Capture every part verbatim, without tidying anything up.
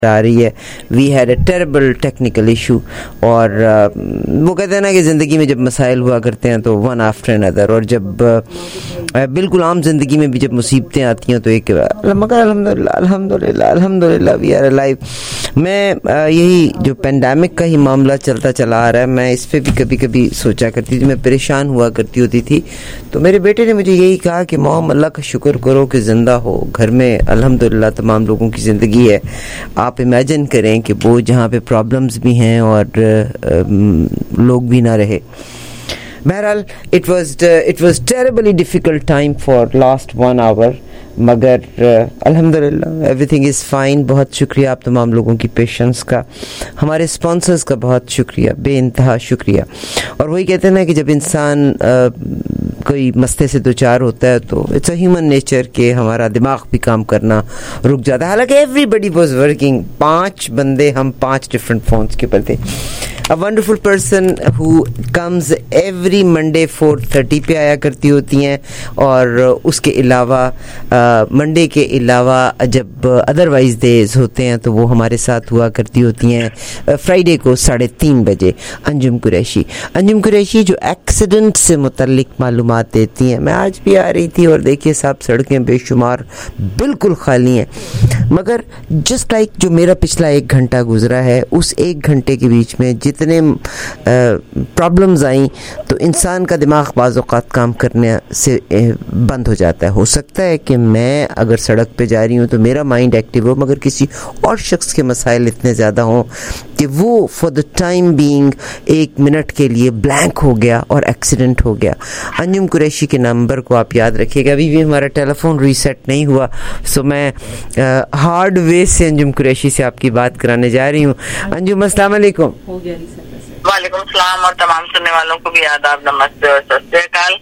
आ रही है। We had a terrible technical issue और uh, वो कहते हैं ना कि ज़िंदगी में जब मसाइल हुआ करते हैं तो वन आफ्टर अनदर, और जब uh, बिल्कुल आम ज़िंदगी में भी जब मुसीबतें आती हैं तो एक मगर अल्हम्दुलिल्लाह अल्हम्दुलिल्लाह अल्हम्दुलिल्लाह वी आर अलाइव। मैं uh, यही जो पेंडेमिक का ही मामला चलता चला आ रहा है, मैं इस पर भी कभी कभी सोचा करती थी, मैं परेशान हुआ करती होती थी। तो मेरे बेटे ने मुझे यही कहा कि मॉम अल्लाह का शुक्र करो कि ज़िंदा हो, घर में अल्हम्दुलिल्लाह तमाम लोगों की ज़िंदगी है। आप इमेजिन करें कि वो जहाँ पे प्रॉब्लम्स भी हैं और लोग भी ना रहे। बहरहाल it was it was terribly difficult time for last one hour, मगर अल्हम्दुलिल्लाह एवरीथिंग इज़ फाइन। बहुत शुक्रिया आप तमाम लोगों की पेशेंस का, हमारे स्पॉन्सर्स का बहुत शुक्रिया, बेइंतहा शुक्रिया। और वही कहते हैं ना कि जब इंसान कोई मसले से दो चार होता है तो इट्स अ ह्यूमन नेचर के हमारा दिमाग भी काम करना रुक जाता है। हालांकि एवरीबडी वाज वर्किंग, पांच बंदे हम पांच डिफरेंट फोन्स के ऊपर थे। A wonderful person who comes every Monday four thirty पे आया करती होती हैं, और उसके अलावा मंडे के अलावा जब अदरवाइज डेज होते हैं तो वो हमारे साथ हुआ करती होती हैं फ्राइडे को साढ़े तीन बजे। अंजुम कुरैशी अंजुम कुरैशी जो एक्सीडेंट से मुतल्लिक मालूमात देती हैं। मैं आज भी आ रही थी और देखिए साहब सड़कें बेशुमार बिल्कुल खाली हैं, मगर जस्ट लाइक जो मेरा पिछला एक घंटा गुजरा है, उस एक घंटे के बीच में जितने प्रॉब्लम्स आई तो इंसान का दिमाग बाज़ औक़ात काम करने से बंद हो जाता है। हो सकता है कि मैं अगर सड़क पे जा रही हूँ तो मेरा माइंड एक्टिव हो, मगर किसी और शख्स के मसाइल इतने ज़्यादा हों कि वो फॉर द टाइम बीइंग एक मिनट के लिए ब्लैंक हो गया और एक्सीडेंट हो गया। अंजुम कुरैशी के नंबर को आप याद रखिएगा, अभी भी हमारा टेलीफोन रीसेट नहीं हुआ, सो मैं हार्ड वे से अंजुम कुरैशी से आपकी बात कराने जा रही हूँ। अंजुम अस्सलाम वालेकुम। वालेकुम सलाम, और तमाम सुनने वालों को भी आदाब, नमस्ते और सत श्री अकाल।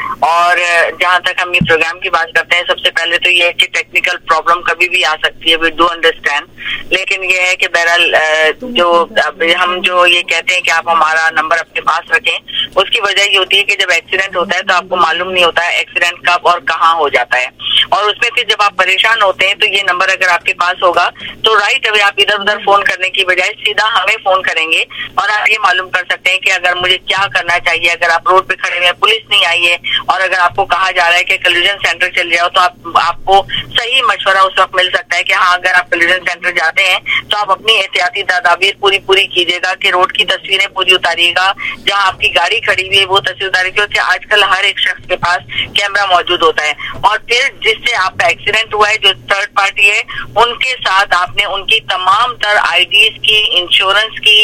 और जहाँ तक हम ये प्रोग्राम की बात करते हैं, सबसे पहले तो ये है कि टेक्निकल प्रॉब्लम कभी भी आ सकती है, वी डू अंडरस्टैंड, लेकिन ये है कि बहरहाल जो अब हम जो ये कहते हैं कि आप हमारा नंबर अपने पास रखें, उसकी वजह ये होती है कि जब एक्सीडेंट होता है तो आपको मालूम नहीं होता है एक्सीडेंट कब और कहाँ हो जाता है, और उसमें फिर जब आप परेशान होते हैं तो ये नंबर अगर आपके पास होगा तो राइट अवे आप इधर उधर फोन करने की बजाय सीधा हमें फोन करेंगे और आप ये मालूम कर सकते हैं कि अगर मुझे क्या करना चाहिए। अगर आप रोड पे खड़े हैं, पुलिस नहीं आई है, और अगर आपको कहा जा रहा है कि कल्यूजन सेंटर चले जाओ, तो आप आपको सही मशवरा उस वक्त मिल सकता है कि हाँ, अगर आप कल्यूजन सेंटर जाते हैं तो आप अपनी एहतियाती तदाबीर पूरी पूरी कीजिएगा कि रोड की तस्वीरें पूरी उतारिएगा, जहाँ आपकी गाड़ी खड़ी हुई है वो तस्वीर उतारिए, क्योंकि आजकल हर एक शख्स के पास कैमरा मौजूद होता है। और फिर जिससे आपका एक्सीडेंट हुआ है, जो थर्ड पार्टी है, उनके साथ आपने उनकी तमाम तर आईडीज की, इंश्योरेंस की,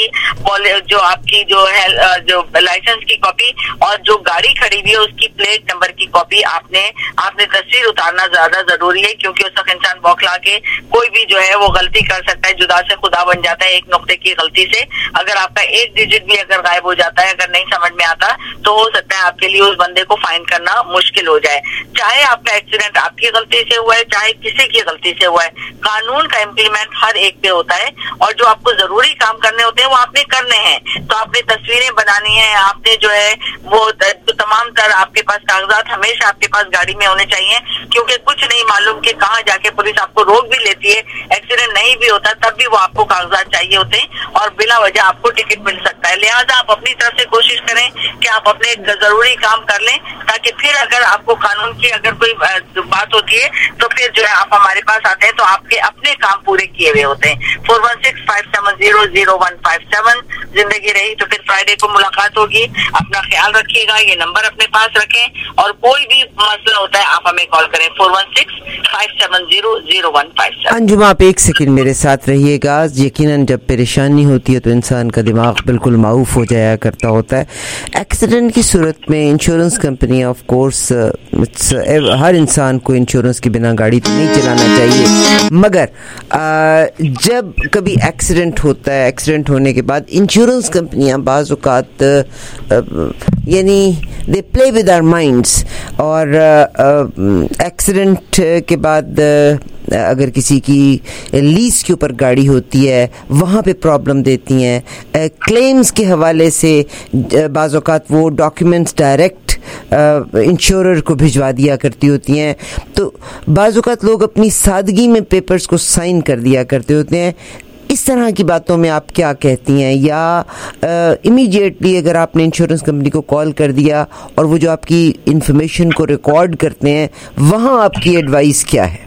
जो आपकी जो है जो लाइसेंस की कॉपी और जो गाड़ी खड़ी हुई है उसकी प्लेट नंबर की कॉपी आपने आपने तस्वीर उतारना ज्यादा जरूरी है, क्योंकि उस वक्त इंसान बौखला के कोई भी जो है वो गलती कर सकता है, जुदा से खुदा बन जाता है एक नुक्ते की गलती से। अगर आपका एक डिजिट भी अगर गायब हो जाता है, अगर नहीं समझ में आता, तो हो सकता है आपके लिए उस बंदे को फाइन करना मुश्किल हो जाए। चाहे आपका एक्सीडेंट आपकी गलती से हुआ है, चाहे किसी की गलती से हुआ है, कानून का इम्प्लीमेंट हर एक पे होता है, और जो आपको जरूरी काम करने होते हैं वो आपने करने हैं। तो आपने तस्वीरें बनानी है, आपने जो है वो तो तमाम तर आपके पास कागजात हमेशा आपके पास गाड़ी में होने चाहिए, क्योंकि कुछ नहीं मालूम कि कहाँ जाके पुलिस आपको रोक भी लेती है, एक्सीडेंट नहीं भी होता तब भी वो आपको कागजात चाहिए होते हैं और बिला वजह आपको टिकट मिल सकता है। लिहाजा आप अपनी तरफ से कोशिश करें कि आप अपने जरूरी काम कर लें, ताकि फिर अगर आपको कानून की अगर कोई बात होती है तो फिर जो है आप हमारे पास आते हैं तो आपके अपने काम पूरे किए हुए होते हैं। Four one six five seven zero zero one five seven. जिंदगी रही तो फिर फ्राइडे को मुलाकात होगी। अपना ख्याल रखिएगा, ये नंबर अपने पास रखें, और कोई भी मसला होता है आप हमें कॉल करें four one six five seven zero zero one five seven. Anjum आप एक सेकंड मेरे साथ रहिएगा। यकीनन जब परेशानी होती है तो इंसान का दिमाग बिल्कुल माऊफ हो जाया करता होता है। एक्सीडेंट की सूरत में इंश्योरेंस कंपनी ऑफ कोर्स हर इंसान को इंश्योरेंस के बिना गाड़ी तो नहीं चलाना चाहिए, मगर आ, जब कभी एक्सीडेंट होता है, एक्सीडेंट होने के बाद इंश्योरेंस कंपनियां बाज़ औक़ात यानी they play with our minds, और एक्सीडेंट के बाद अगर किसी की लीज के ऊपर गाड़ी होती है वहाँ पे प्रॉब्लम देती हैं। क्लेम्स के हवाले से बाज़ औक़ात वो डॉक्यूमेंट्स डायरेक्ट इंश्योरर को भिजवा दिया करती होती हैं, तो बाज़ औक़ात लोग अपनी सादगी में पेपर्स को साइन कर दिया करते होते हैं। इस तरह की बातों में आप क्या कहती हैं, या इमीडिएटली अगर आपने इंश्योरेंस कंपनी को कॉल कर दिया और वो जो आपकी इंफॉर्मेशन को रिकॉर्ड करते हैं, वहाँ आपकी एडवाइस क्या है?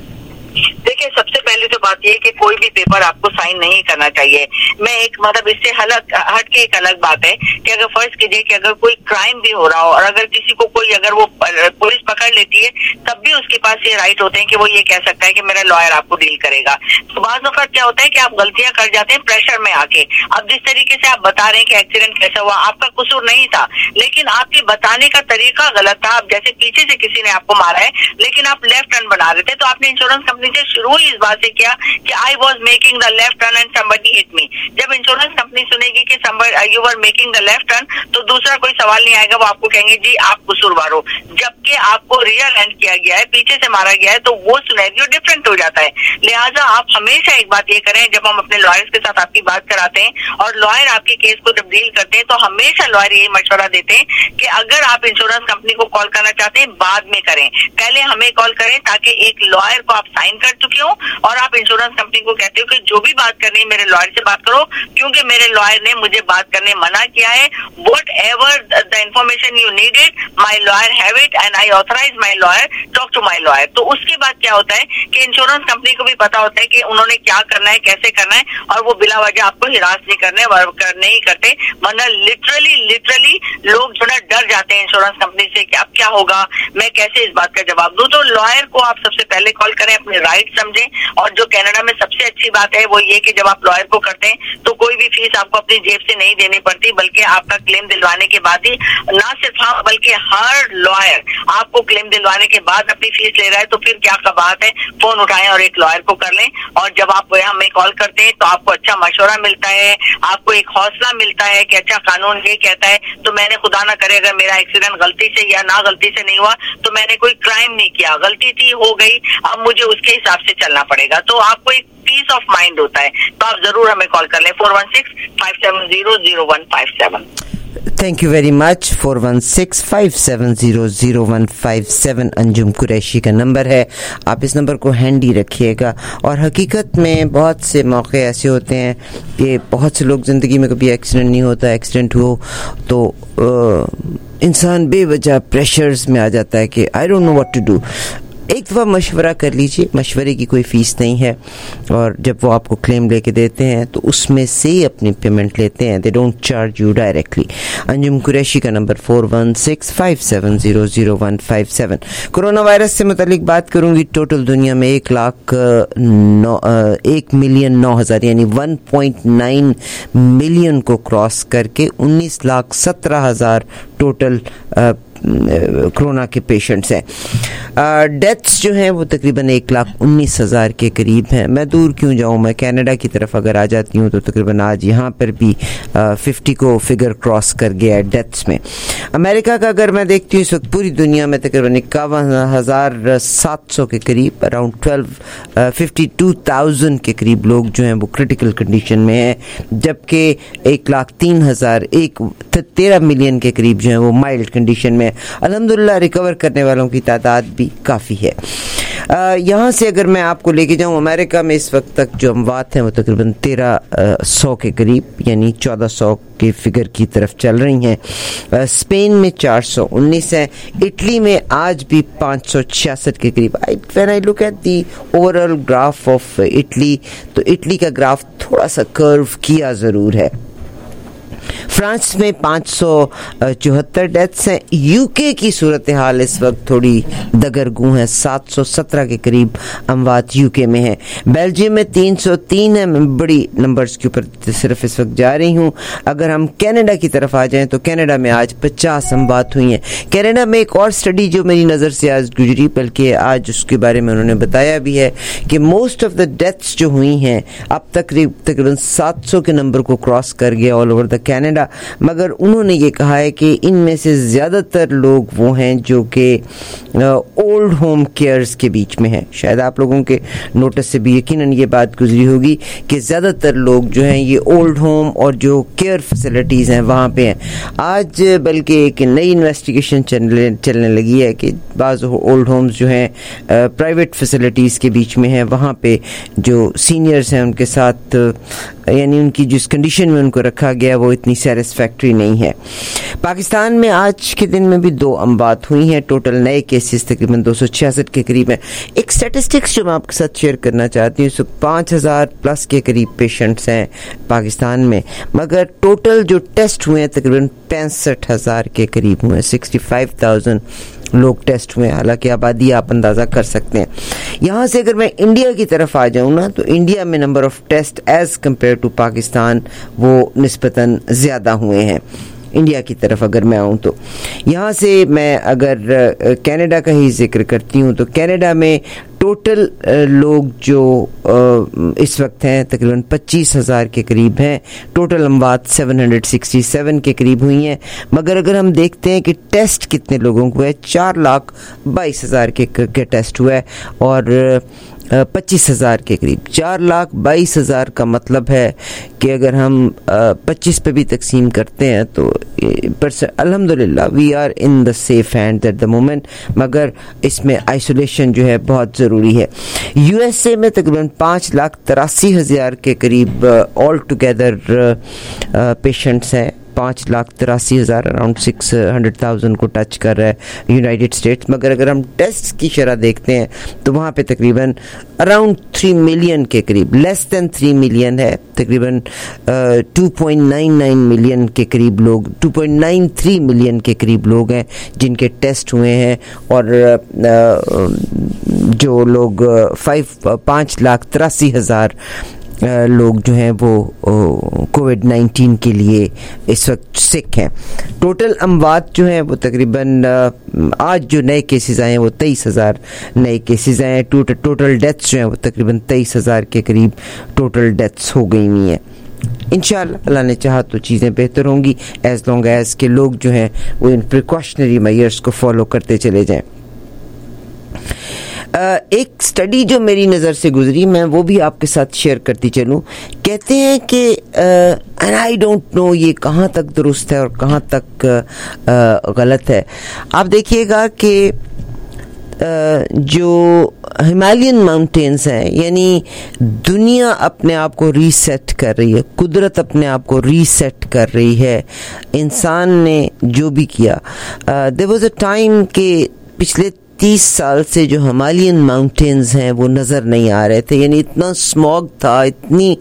देखिए, सबसे पहले तो बात यह है कि कोई भी पेपर आपको साइन नहीं करना चाहिए। मैं एक मतलब इससे हलक हट के एक अलग बात है कि अगर फर्ज कीजिए कि अगर कोई क्राइम भी हो रहा हो और अगर किसी को कोई अगर वो पुलिस पकड़ लेती है, तब भी उसके पास ये राइट होते हैं कि वो ये कह सकता है कि मेरा लॉयर आपको डील करेगा। तो बाज़ वक़्त क्या होता है कि आप गलतियां कर जाते हैं प्रेशर में आके। अब जिस तरीके से आप बता रहे हैं कि एक्सीडेंट कैसा हुआ, आपका कसूर नहीं था, लेकिन आपके बताने का तरीका गलत था। अब जैसे पीछे से किसी ने आपको मारा है लेकिन आप लेफ्ट टर्न बना रहे थे, तो आपने इंश्योरेंस कंपनी से शुरू ही इस बात से किया कि I was making the left turn and somebody hit me. जब इंश्योरेंस कंपनी सुनेगी कि you were making the left turn, तो दूसरा कोई सवाल नहीं आएगा, वो आपको कहेंगे जी आप कसूरवार हो। जबकि आपको रियर एंड किया गया है, पीछे से मारा गया है, तो वो सिनेरियो डिफरेंट हो जाता है। लिहाजा आप हमेशा एक बात ये करें, जब हम अपने लॉयर्स के साथ आपकी बात कराते हैं और लॉयर आपके केस को जब डील करते हैं, तो हमेशा लॉयर यही मशवरा देते हैं कि अगर आप इंश्योरेंस कंपनी को कॉल करना चाहते हैं, बाद में करें, पहले हमें कॉल करें, ताकि एक लॉयर को आप साइन कर चुके हो और आप इंश्योरेंस कंपनी को कहते हो कि जो भी बात करनी है मेरे लॉयर से बात करो, क्योंकि मेरे लॉयर ने मुझे बात करने मना किया है। Whatever the information you needed, my lawyer have it and I authorize my lawyer, talk to my lawyer. तो उसके बाद क्या होता है कि इंश्योरेंस कंपनी को भी पता होता है कि उन्होंने क्या करना है, कैसे करना है, और वो बिला वजह आपको हिरास नहीं करने करने ही करते। वरना लिटरली लिटरली लोग जो ना डर जाते हैं इंश्योरेंस कंपनी से कि अब क्या होगा, मैं कैसे इस बात का जवाब दूं। तो लॉयर को आप सबसे पहले कॉल करें, अपने राइट समझें। और जो कनाडा में सबसे अच्छी बात है वो ये कि जब आप लॉयर को करते हैं तो कोई भी फीस आपको अपनी जेब से नहीं देनी पड़ती, बल्कि आपका क्लेम दिलवाने के बाद ही, ना सिर्फ हम बल्कि हर लॉयर आपको क्लेम दिलवाने के बाद अपनी फीस ले रहा है। तो फिर क्या का बात है, फोन उठाएं और एक लॉयर को कर लें। और जब आप हमें कॉल करते हैं तो आपको अच्छा मशवरा मिलता है, आपको एक हौसला मिलता है कि अच्छा कानून ये कहता है, तो मैंने खुदा ना करे अगर मेरा एक्सीडेंट गलती से या ना गलती से नहीं हुआ, तो मैंने कोई क्राइम नहीं किया, गलती थी, हो गई, अब मुझे उसके हिसाब से चलना पड़ेगा। तो आपको एक पीस ऑफ माइंड होता है। तो आप जरूर हमें कॉल कर लें, four one six five seven zero zero one five seven. Thank you very much. Four one six five seven zero zero one five seven Anjum Qureshi का नंबर है, आप इस नंबर को हैंडी रखिएगा। और हकीकत में बहुत से मौके ऐसे होते हैं कि बहुत से लोग ज़िंदगी में कभी एक्सीडेंट नहीं होता, एक्सीडेंट हो तो आ, इंसान बेवजह प्रेशर्स में आ जाता है कि I don't know what to do. एक दफ़ा मशवरा कर लीजिए, मशवरे की कोई फ़ीस नहीं है, और जब वो आपको क्लेम लेके देते हैं तो उसमें से ही अपनी पेमेंट लेते हैं, they don't charge you directly. Anjum Qureshi का number four one six five seven zero zero one five seven. Corona virus से मुतालिक बात करूँगी। टोटल दुनिया में एक लाख नौ एक मिलियन नौ हज़ार यानी वन पॉइंट नाइन मिलियन को क्रॉस करके उन्नीस लाख सत्रह हज़ार टोटल कोरोना के पेशेंट्स हैं। डेथ्स जो हैं वो तकरीबन एक लाख उन्नीस हज़ार के करीब हैं। मैं दूर क्यों जाऊँ, मैं कनाडा की तरफ अगर आ जाती हूँ तो तकरीबन आज यहाँ पर भी फिफ्टी को फिगर क्रॉस कर गया है डेथ्स में। अमेरिका का अगर मैं देखती हूँ इस वक्त पूरी दुनिया में तकरीबन इक्यावन हज़ार सात सौ के करीब, around twelve fifty two thousand के करीब लोग जो हैं वो क्रिटिकल कंडीशन में हैं, जबकि एक लाख तीन हज़ार एक तेरह मिलियन के करीब जो हैं वो माइल्ड कंडीशन में। अल्हम्दुलिल्लाह रिकवर करने वालों की तादाद भी काफ़ी है। यहाँ से अगर मैं आपको लेके जाऊँ, अमेरिका में इस वक्त तक जो अमवात हैं वो तकरीबन तेरह सौ के करीब यानी चौदह सौ के फिगर की तरफ चल रही हैं। स्पेन में चार सौ उन्नीस है, इटली में आज भी पाँच सौ छियासठ के करीब। When I look at the overall graph of Italy, तो इटली का ग्राफ थोड़ा सा कर्व किया ज़रूर है। फ्रांस में पाँच सौ चौहत्तर डेथ्स हैं। यूके की सूरत हाल इस वक्त थोड़ी दगरगू है, सात सौ सत्रह के करीब अमवात यूके में है। बेल्जियम में तीन सौ तीन है। मैं बड़ी नंबर्स के ऊपर सिर्फ इस वक्त जा रही हूँ। अगर हम कनाडा की तरफ आ जाएं तो कनाडा में आज पचास अमवात हुई हैं। कनाडा में एक और स्टडी जो मेरी नज़र से आज गुजरी, बल्कि आज उसके बारे में उन्होंने बताया भी है कि मोस्ट ऑफ द डेथ्स जो हुई हैं अब तक तकरीबन सात सौ के नंबर को क्रॉस कर गया ऑल ओवर द कनाडा, मगर उन्होंने ये कहा है कि इनमें से ज़्यादातर लोग वो हैं जो कि ओल्ड होम केयर्स के बीच में हैं। शायद आप लोगों के नोटिस से भी यकीनन ये बात गुजरी होगी कि ज़्यादातर लोग जो हैं ये ओल्ड होम और जो केयर फैसिलिटीज़ हैं वहाँ पे हैं। आज बल्कि एक नई इन्वेस्टिगेशन चलने चलने लगी है कि बाज़ ओल्ड होम्स जो हैं प्राइवेट फैसिलिटीज़ के बीच में हैं, वहाँ पे जो सीनियर्स हैं उनके साथ यानी उनकी जिस कंडीशन में उनको रखा गया वो इतनी सेटिस्फैक्ट्री नहीं है। पाकिस्तान में आज के दिन में भी दो अमवात हुई हैं। टोटल नए केसेस तकरीबन दो सौ छियासठ के करीब हैं। एक स्टैटिस्टिक्स जो मैं आपके साथ शेयर करना चाहती हूँ, सो पाँच हज़ार प्लस के करीब पेशेंट्स हैं पाकिस्तान में, मगर टोटल जो टेस्ट हुए हैं तकरीबन पैंसठ हज़ार के करीब हुए हैं। सिक्सटी फाइव थाउजेंड लोग टेस्ट हुए हैं। हालांकि आबादी आप अंदाज़ा कर सकते हैं। यहाँ से अगर मैं इंडिया की तरफ आ जाऊँ ना, तो इंडिया में number of test as compare to Pakistan वो निस्बतन ज़्यादा हुए हैं। इंडिया की तरफ अगर मैं आऊँ तो यहाँ से मैं अगर कनाडा का ही जिक्र करती हूँ तो कनाडा में टोटल लोग जो इस वक्त हैं तकरीबन पच्चीस हज़ार के करीब हैं। टोटल अमवात सात सौ सड़सठ के करीब हुई हैं, मगर अगर हम देखते हैं कि टेस्ट कितने लोगों को है, चार लाख बाईस हज़ार के, के टेस्ट हुआ है और पच्चीस हज़ार के करीब। चार लाख बाईस हज़ार का मतलब है कि अगर हम पच्चीस पे भी तकसीम करते हैं तो अल्हम्दुलिल्लाह we are in the safe hand at the moment, मगर इसमें आइसोलेशन जो है बहुत ज़रूरी है। यूएसए में तकरीबन पाँच लाख तिरासी हज़ार के करीब ऑल टुगेदर पेशेंट्स हैं। पाँच लाख तिरासी हज़ार अराउंड सिक्स हंड्रेड थाउजेंड को टच कर रहा है यूनाइटेड स्टेट्स। मगर अगर हम टेस्ट की शरह देखते हैं तो वहाँ पे तकरीबन अराउंड थ्री मिलियन के करीब, लेस दैन थ्री मिलियन है, तकरीबन two point nine nine million के करीब लोग, two point nine three million के करीब लोग हैं जिनके टेस्ट हुए हैं। और uh, जो लोग फाइव पाँच लाख तिरासी हज़ार लोग जो हैं वो कोविड नाइन्टीन के लिए इस वक्त सिक हैं। टोटल अमवात जो हैं वो तकरीबन आज जो नए केसेस आए हैं वो तेईस हज़ार नए केसेस आए हैं। टोटल टोटल डेथ्स जो हैं वो तकरीबन तेईस हज़ार के करीब टोटल डेथ्स हो गई हुई हैं। इंशाअल्लाह अल्लाह ने चाहा तो चीज़ें बेहतर होंगी एज़ लॉन्ग एज़ के लोग जो हैं वो इन प्रिकॉशनरी मेजर्स को फॉलो करते चले जाएं। Uh, एक स्टडी जो मेरी नज़र से गुजरी मैं वो भी आपके साथ शेयर करती चलूँ। कहते हैं कि एंड आई डोंट नो ये कहाँ तक दुरुस्त है और कहाँ तक uh, गलत है। आप देखिएगा कि uh, जो हिमालयन माउंटेन्स हैं, यानी दुनिया अपने आप को रीसेट कर रही है, कुदरत अपने आप को रीसेट कर रही है, इंसान ने जो भी किया। देयर वाज अ टाइम के पिछले तीस साल से जो हिमालयन माउंटेन्स हैं वो नज़र नहीं आ रहे थे, यानी इतना स्मॉग था, इतनी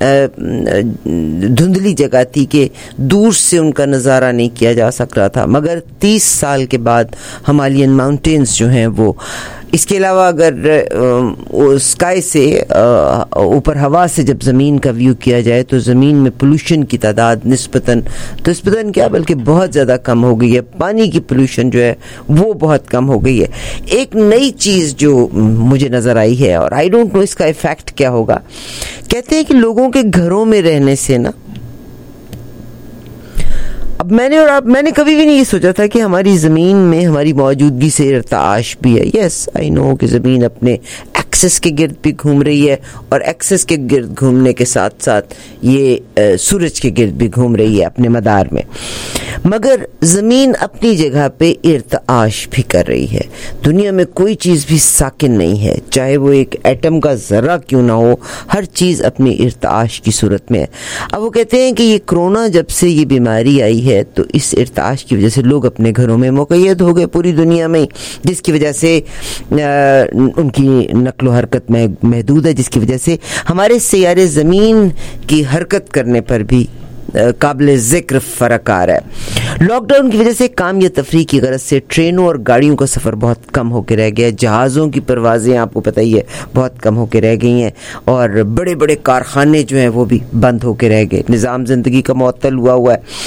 धुंधली जगह थी कि दूर से उनका नज़ारा नहीं किया जा सक रहा था। मगर तीस साल के बाद हिमालयन माउंटेन्स जो हैं वो, इसके अलावा अगर स्काई से ऊपर हवा से जब ज़मीन का व्यू किया जाए तो ज़मीन में पोल्यूशन की तादाद निस्बतन तो निस्बतन क्या बल्कि बहुत ज़्यादा कम हो गई है। पानी की पोल्यूशन जो है वो बहुत कम हो गई है। एक नई चीज़ जो मुझे नज़र आई है और आई डोंट नो इसका इफ़ेक्ट क्या होगा, कहते हैं कि लोगों के घरों में रहने से ना, अब मैंने और आप मैंने कभी भी नहीं ये सोचा था कि हमारी ज़मीन में हमारी मौजूदगी से इर्ताश भी है। यस आई नो कि ज़मीन अपने एक्सेस के गिर्द भी घूम रही है और एक्सेस के गिर्द घूमने के साथ साथ ये आ, सूरज के गिर्द भी घूम रही है अपने मदार में, मगर ज़मीन अपनी जगह पे इर्ताश भी कर रही है। दुनिया में कोई चीज़ भी साकिन नहीं है, चाहे वो एक एटम का ज़र्रा क्यों ना हो, हर चीज़ अपनी इर्ताश की सूरत में है। अब वो कहते हैं कि ये कोरोना जब से ये बीमारी आई है तो इस इर्ताश की वजह से लोग अपने घरों में मुक़य्यद हो गए पूरी दुनिया में, जिसकी वजह से आ, उनकी नक्लो हरकत में महदूद है, जिसकी वजह से हमारे सैयारे ज़मीन की हरकत करने पर भी काबिल ज़िक्र फ़र्क आ रहा है। लॉकडाउन की वजह से काम या तफरीह की गरज से ट्रेनों और गाड़ियों का सफ़र बहुत कम होकर रह गया है। जहाज़ों की परवाज़ें आपको पता ही है बहुत कम होकर रह गई हैं और बड़े बड़े कारखाने जो हैं वो भी बंद होकर रह गए। निज़ाम ज़िंदगी का मुअत्तल हुआ हुआ है।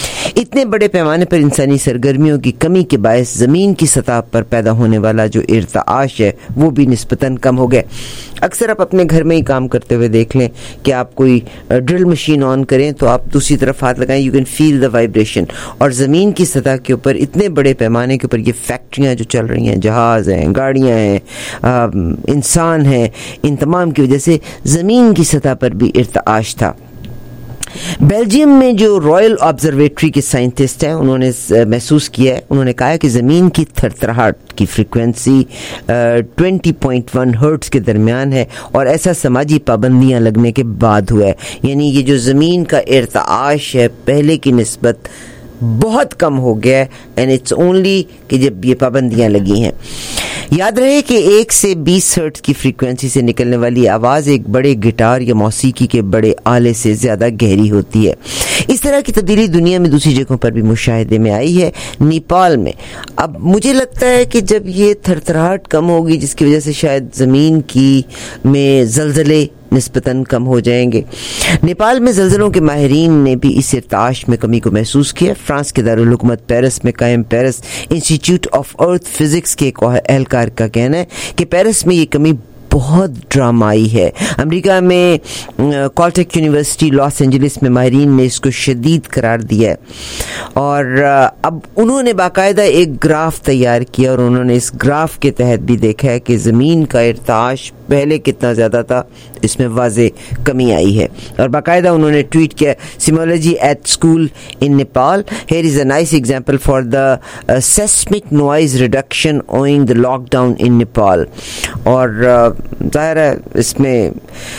इतने बड़े पैमाने पर इंसानी सरगर्मियों की कमी के बायस ज़मीन की सतह पर पैदा होने वाला जो इर्ताश है वो भी निस्बतन कम हो गया। अक्सर आप अपने घर में ही काम करते हुए देख लें कि आप कोई ड्रिल मशीन ऑन करें तो आप दूसरी तरफ हाथ लगाएं, you can feel the vibration. और ज़मीन की सतह के ऊपर इतने बड़े पैमाने के ऊपर ये फैक्ट्रियाँ जो चल रही हैं, जहाज़ हैं, गाड़ियाँ हैं, इंसान हैं, इन तमाम की वजह से ज़मीन की सतह पर भी इर्ताश था। बेल्जियम में जो रॉयल ऑब्जर्वेटरी के साइंटिस्ट हैं उन्होंने महसूस किया है, उन्होंने कहा कि ज़मीन की थरथराहट की फ्रीक्वेंसी बीस पॉइंट एक हर्ट्ज़ के दरमियान है और ऐसा समाजी पाबंदियां लगने के बाद हुआ है। यानी ये जो ज़मीन का इर्ताश है पहले की निस्बत बहुत कम हो गया है, एंड इट्स ओनली कि जब ये पाबंदियां लगी हैं। याद रहे कि एक से बीस हर्ट्ज़ की फ्रीक्वेंसी से निकलने वाली आवाज़ एक बड़े गिटार या मौसीकी के बड़े आले से ज़्यादा गहरी होती है। इस तरह की तब्दीली दुनिया में दूसरी जगहों पर भी मुशाहिदे में आई है, नेपाल में। अब मुझे लगता है कि जब ये थरथराहट कम होगी जिसकी वजह से शायद ज़मीन की में ज़लज़ले निस्बतन कम हो जाएंगे। नेपाल में ज़लज़लों के माहिरीन ने भी इस इर्ताश में कमी को महसूस किया। फ्रांस के दारुल हुकूमत पेरिस में कायम Paris Institute of Earth Physics के एक एहलकार का कहना है कि पेरिस में ये कमी बहुत ड्रामाई है। अमेरिका में कॉलटेक यूनिवर्सिटी लॉस एंजलिस में माहिरीन ने इसको शदीद करार दिया है और अब उन्होंने बाकायदा एक ग्राफ तैयार किया और उन्होंने इस ग्राफ के तहत भी देखा है कि ज़मीन का इर्ताश पहले कितना ज़्यादा था, इसमें वाज़े कमी आई है। और बाकायदा उन्होंने ट्वीट किया, seismology at school in Nepal, here is a nice example for the seismic noise reduction owing the lockdown in Nepal. और ज़ाहिर है इसमें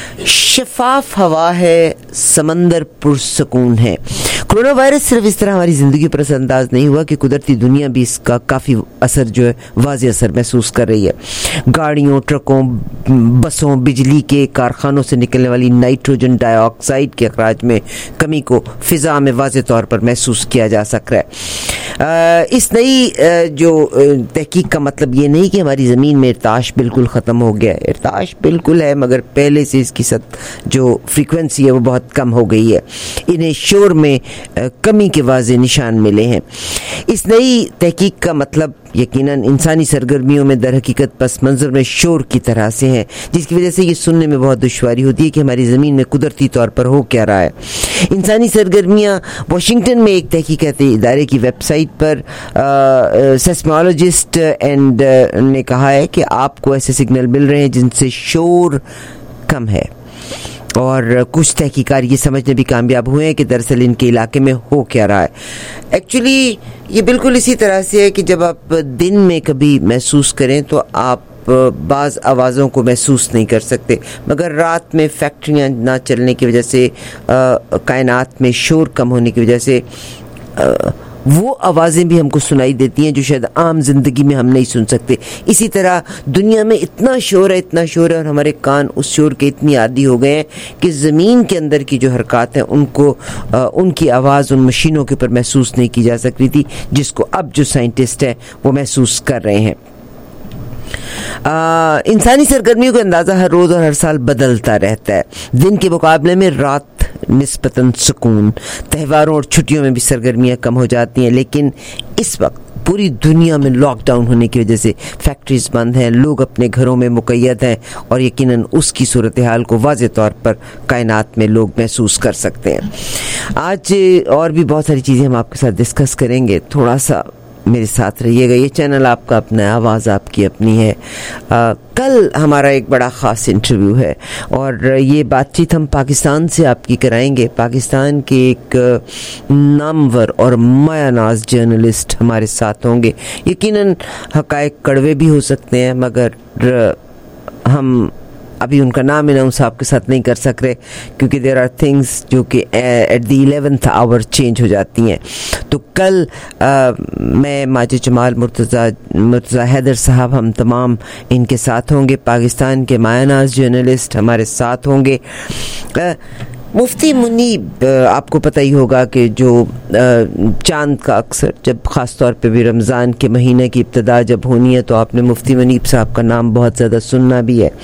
शफाफ हवा है, समंदर पुरसकून है। कोरोना वायरस सिर्फ इस तरह हमारी ज़िंदगी पर असरअंदाज नहीं हुआ कि कुदरती दुनिया भी इसका काफ़ी असर जो है वाज़े असर महसूस कर रही है। गाड़ियों, ट्रकों, बसों, बिजली के कारखानों से निकलने वाली नाइट्रोजन डाइऑक्साइड के अखराज में कमी को फ़िज़ा में वाज़े तौर पर महसूस किया जा सक रहा है। इस नई जो तहकीक का मतलब ये नहीं कि हमारी ज़मीन में इर्ताश बिल्कुल ख़त्म हो गया है। इर्ताश बिल्कुल है मगर पहले से इसकी सत जो फ्रीक्वेंसी है वो बहुत कम हो गई है। इन्हें शोर में कमी के वाज़े निशान मिले हैं। इस नई तहकीक का मतलब यकीनन इंसानी सरगर्मियों में दर हकीकत पस मंज़र में शोर की तरह से हैं, जिसकी वजह से ये सुनने में बहुत दुश्वारी होती है कि हमारी ज़मीन में कुदरती तौर पर हो क्या रहा है। इंसानी सरगर्मियाँ वाशिंगटन में एक तहकीकाती इदारे की वेबसाइट पर सेस्मोलॉजिस्ट एंड ने कहा है कि आपको ऐसे सिग्नल मिल रहे हैं जिनसे शोर कम है और कुछ तहकीकार ये समझने भी कामयाब हुए हैं कि दरअसल इनके इलाके में हो क्या रहा है। एक्चुअली ये बिल्कुल इसी तरह से है कि जब आप दिन में कभी महसूस करें तो आप बाज़ आवाज़ों को महसूस नहीं कर सकते, मगर रात में फैक्ट्रियाँ ना चलने की वजह से, कायनात में शोर कम होने की वजह से आ, वो आवाज़ें भी हमको सुनाई देती हैं जो शायद आम जिंदगी में हम नहीं सुन सकते। इसी तरह दुनिया में इतना शोर है, इतना शोर है और हमारे कान उस शोर के इतनी आदी हो गए हैं कि ज़मीन के अंदर की जो हरकत हैं उनको आ, उनकी आवाज़ उन मशीनों के ऊपर महसूस नहीं की जा सकती थी, जिसको अब जो साइंटिस्ट हैं वो महसूस कर रहे हैं। आ, इंसानी सरगर्मियों का अंदाज़ा हर रोज़ और हर साल बदलता रहता है। दिन के मुकाबले में रात निस्बतन सुकून, त्योहारों और छुट्टियों में भी सरगर्मियाँ कम हो जाती हैं, लेकिन इस वक्त पूरी दुनिया में लॉकडाउन होने की वजह से फैक्ट्रीज बंद हैं, लोग अपने घरों में मुक़य्यद हैं और यकीनन उसकी सूरत हाल को वाज़े तौर पर कायनात में लोग महसूस कर सकते हैं। आज और भी बहुत सारी चीज़ें हम आपके साथ डिस्कस करेंगे, थोड़ा सा मेरे साथ रहिएगा। ये चैनल आपका अपना है, आवाज़ आपकी अपनी है। आ, कल हमारा एक बड़ा ख़ास इंटरव्यू है और ये बातचीत हम पाकिस्तान से आपकी कराएंगे। पाकिस्तान के एक नामवर और मायानाज जर्नलिस्ट हमारे साथ होंगे। यकीनन हक़ाइक़ कड़वे भी हो सकते हैं मगर हम अभी उनका नाम अनाउंस आपके साथ नहीं कर सक रहे क्योंकि देयर आर थिंग्स जो कि at the eleventh hour change हो जाती हैं। तो कल आ, मैं माजिद जमाल, मुर्तज़ा मुर्तज़ा हैदर साहब, हम तमाम इनके साथ होंगे। पाकिस्तान के मायानाज जर्नलिस्ट हमारे साथ होंगे। आ, मुफ्ती मुनीब, आपको पता ही होगा कि जो चांद का अक्सर जब ख़ास तौर पे भी रमज़ान के महीने की इब्तिदा जब होनी है तो आपने मुफ्ती मुनीब साहब का नाम बहुत ज़्यादा सुनना भी है।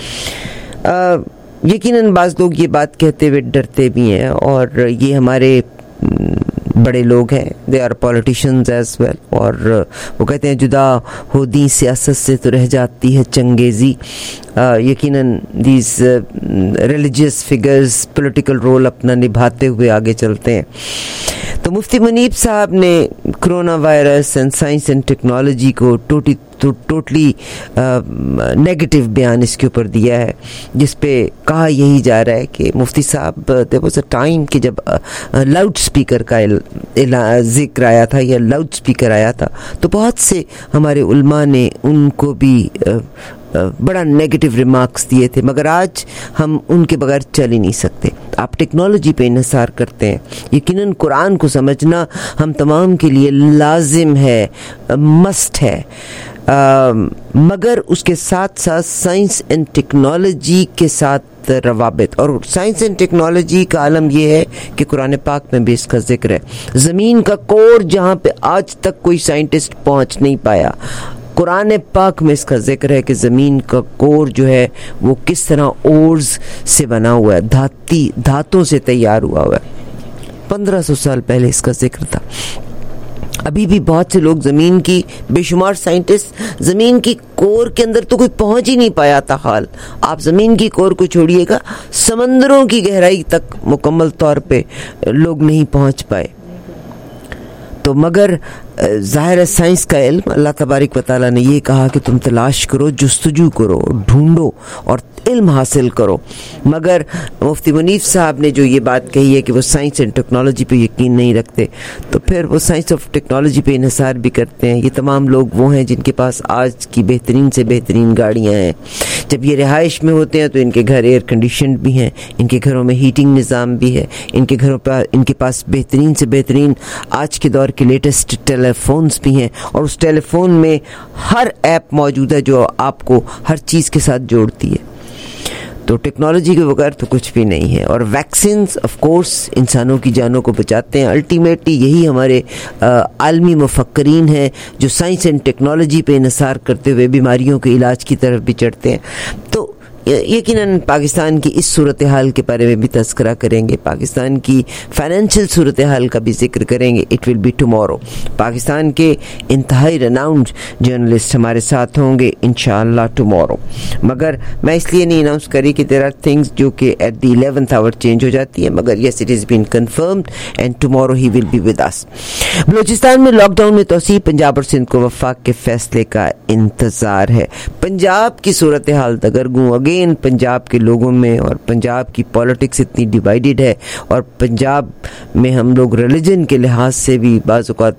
यकीनन बाज़ लोग ये बात कहते हुए डरते भी हैं और ये हमारे बड़े लोग हैं, they are politicians as well, और वो कहते हैं जुदा हो दी सियासत से तो रह जाती है चंगेज़ी। यकीनन these religious figures political role अपना निभाते हुए आगे चलते हैं। तो मुफ्ती मुनीब साहब ने corona virus and science and technology को टोटी तो टोटली नेगेटिव बयान इसके ऊपर दिया है, जिस पे कहा यही जा रहा है कि मुफ्ती साहब देयर वाज अ टाइम कि जब लाउड स्पीकर का जिक्र आया था या लाउड स्पीकर आया था तो बहुत से हमारे उल्मा ने उनको भी uh, बड़ा नेगेटिव रिमार्क्स दिए थे, मगर आज हम उनके बगैर चल ही नहीं सकते। आप टेक्नोलॉजी पे इन्हिसार करते हैं, यकीनन कुरान को समझना हम तमाम के लिए लाजिम है, मस्ट है, आ, मगर उसके साथ साथ साइंस एंड टेक्नोलॉजी के साथ रवाबित, और साइंस एंड टेक्नोलॉजी का आलम यह है कि कुरान पाक में भी इसका जिक्र है। ज़मीन का कोर जहाँ पे आज तक कोई साइंटिस्ट पहुँच नहीं पाया, कुरान पाक में इसका जिक्र है कि ज़मीन का कोर जो है वो किस तरह ओर्स से बना हुआ है, धाती धातों से तैयार हुआ हुआ है। पंद्रह सौ साल पहले इसका जिक्र था। अभी भी बहुत से लोग ज़मीन की, बेशुमार साइंटिस्ट ज़मीन की कोर के अंदर तो कोई पहुंच ही नहीं पाया था। हाल आप ज़मीन की कोर को छोड़िएगा, समंदरों की गहराई तक मुकम्मल तौर पे लोग नहीं पहुंच पाए। तो मगर ज़ाहिर है साइंस का इल्म, अल्लाह तबारक व तआला ने ये कहा कि तुम तलाश करो, जुस्तजू करो, ढूंढो और इल्म हासिल करो। मगर मुफ्ती मुनीब साहब ने जो ये बात कही है कि वो साइंस एंड टेक्नोलॉजी पे यकीन नहीं रखते, तो फिर वो साइंस ऑफ टेक्नोलॉजी पे इन्हिसार भी करते हैं। ये तमाम लोग वो हैं जिनके पास आज की बेहतरीन से बेहतरीन गाड़ियाँ हैं। जब ये रिहाइश में होते हैं तो इनके घर एयर कंडीशन भी हैं, इनके घरों में हीटिंग निज़ाम भी है, इनके घरों पर इनके पास बेहतरीन से बेहतरीन आज के दौर के लेटेस्ट टेलीफोन्स भी हैं, और उस टेलीफोन में हर ऐप मौजूद है जो आपको हर चीज़ के साथ जोड़ती है। तो टेक्नोलॉजी के बगैर तो कुछ भी नहीं है। और वैक्सीन्स ऑफ कोर्स इंसानों की जानों को बचाते हैं। अल्टीमेटली यही हमारे आलमी मुफक्करीन हैं जो साइंस एंड टेक्नोलॉजी पे इन्हिसार करते हुए बीमारियों के इलाज की तरफ भी चढ़ते हैं। तो यकीनन पाकिस्तान की इस सूरत हाल के बारे में भी तज़किरा करेंगे, पाकिस्तान की फाइनेंशियल सूरत हाल का भी जिक्र करेंगे। It will be tomorrow. Pakistan के इंतहाई रेनाउंड जर्नलिस्ट हमारे साथ होंगे इंशाअल्लाह टुमारो। मगर मैं इसलिए नहीं अनाउंस करी कि देयर आर थिंग्स जो कि at the eleventh hour change हो जाती है, मगर yes it is been confirmed and tomorrow he will be with us. Balochistan में लॉकडाउन में तोसी, पंजाब और सिंध को वफाक के फैसले का इंतज़ार है। पंजाब की सूरत हाल दगरगूं, अगेन पंजाब के लोगों में और पंजाब की पॉलिटिक्स इतनी डिवाइडेड है, और पंजाब में हम लोग रिलीजन के लिहाज से भी बाज़ औक़ात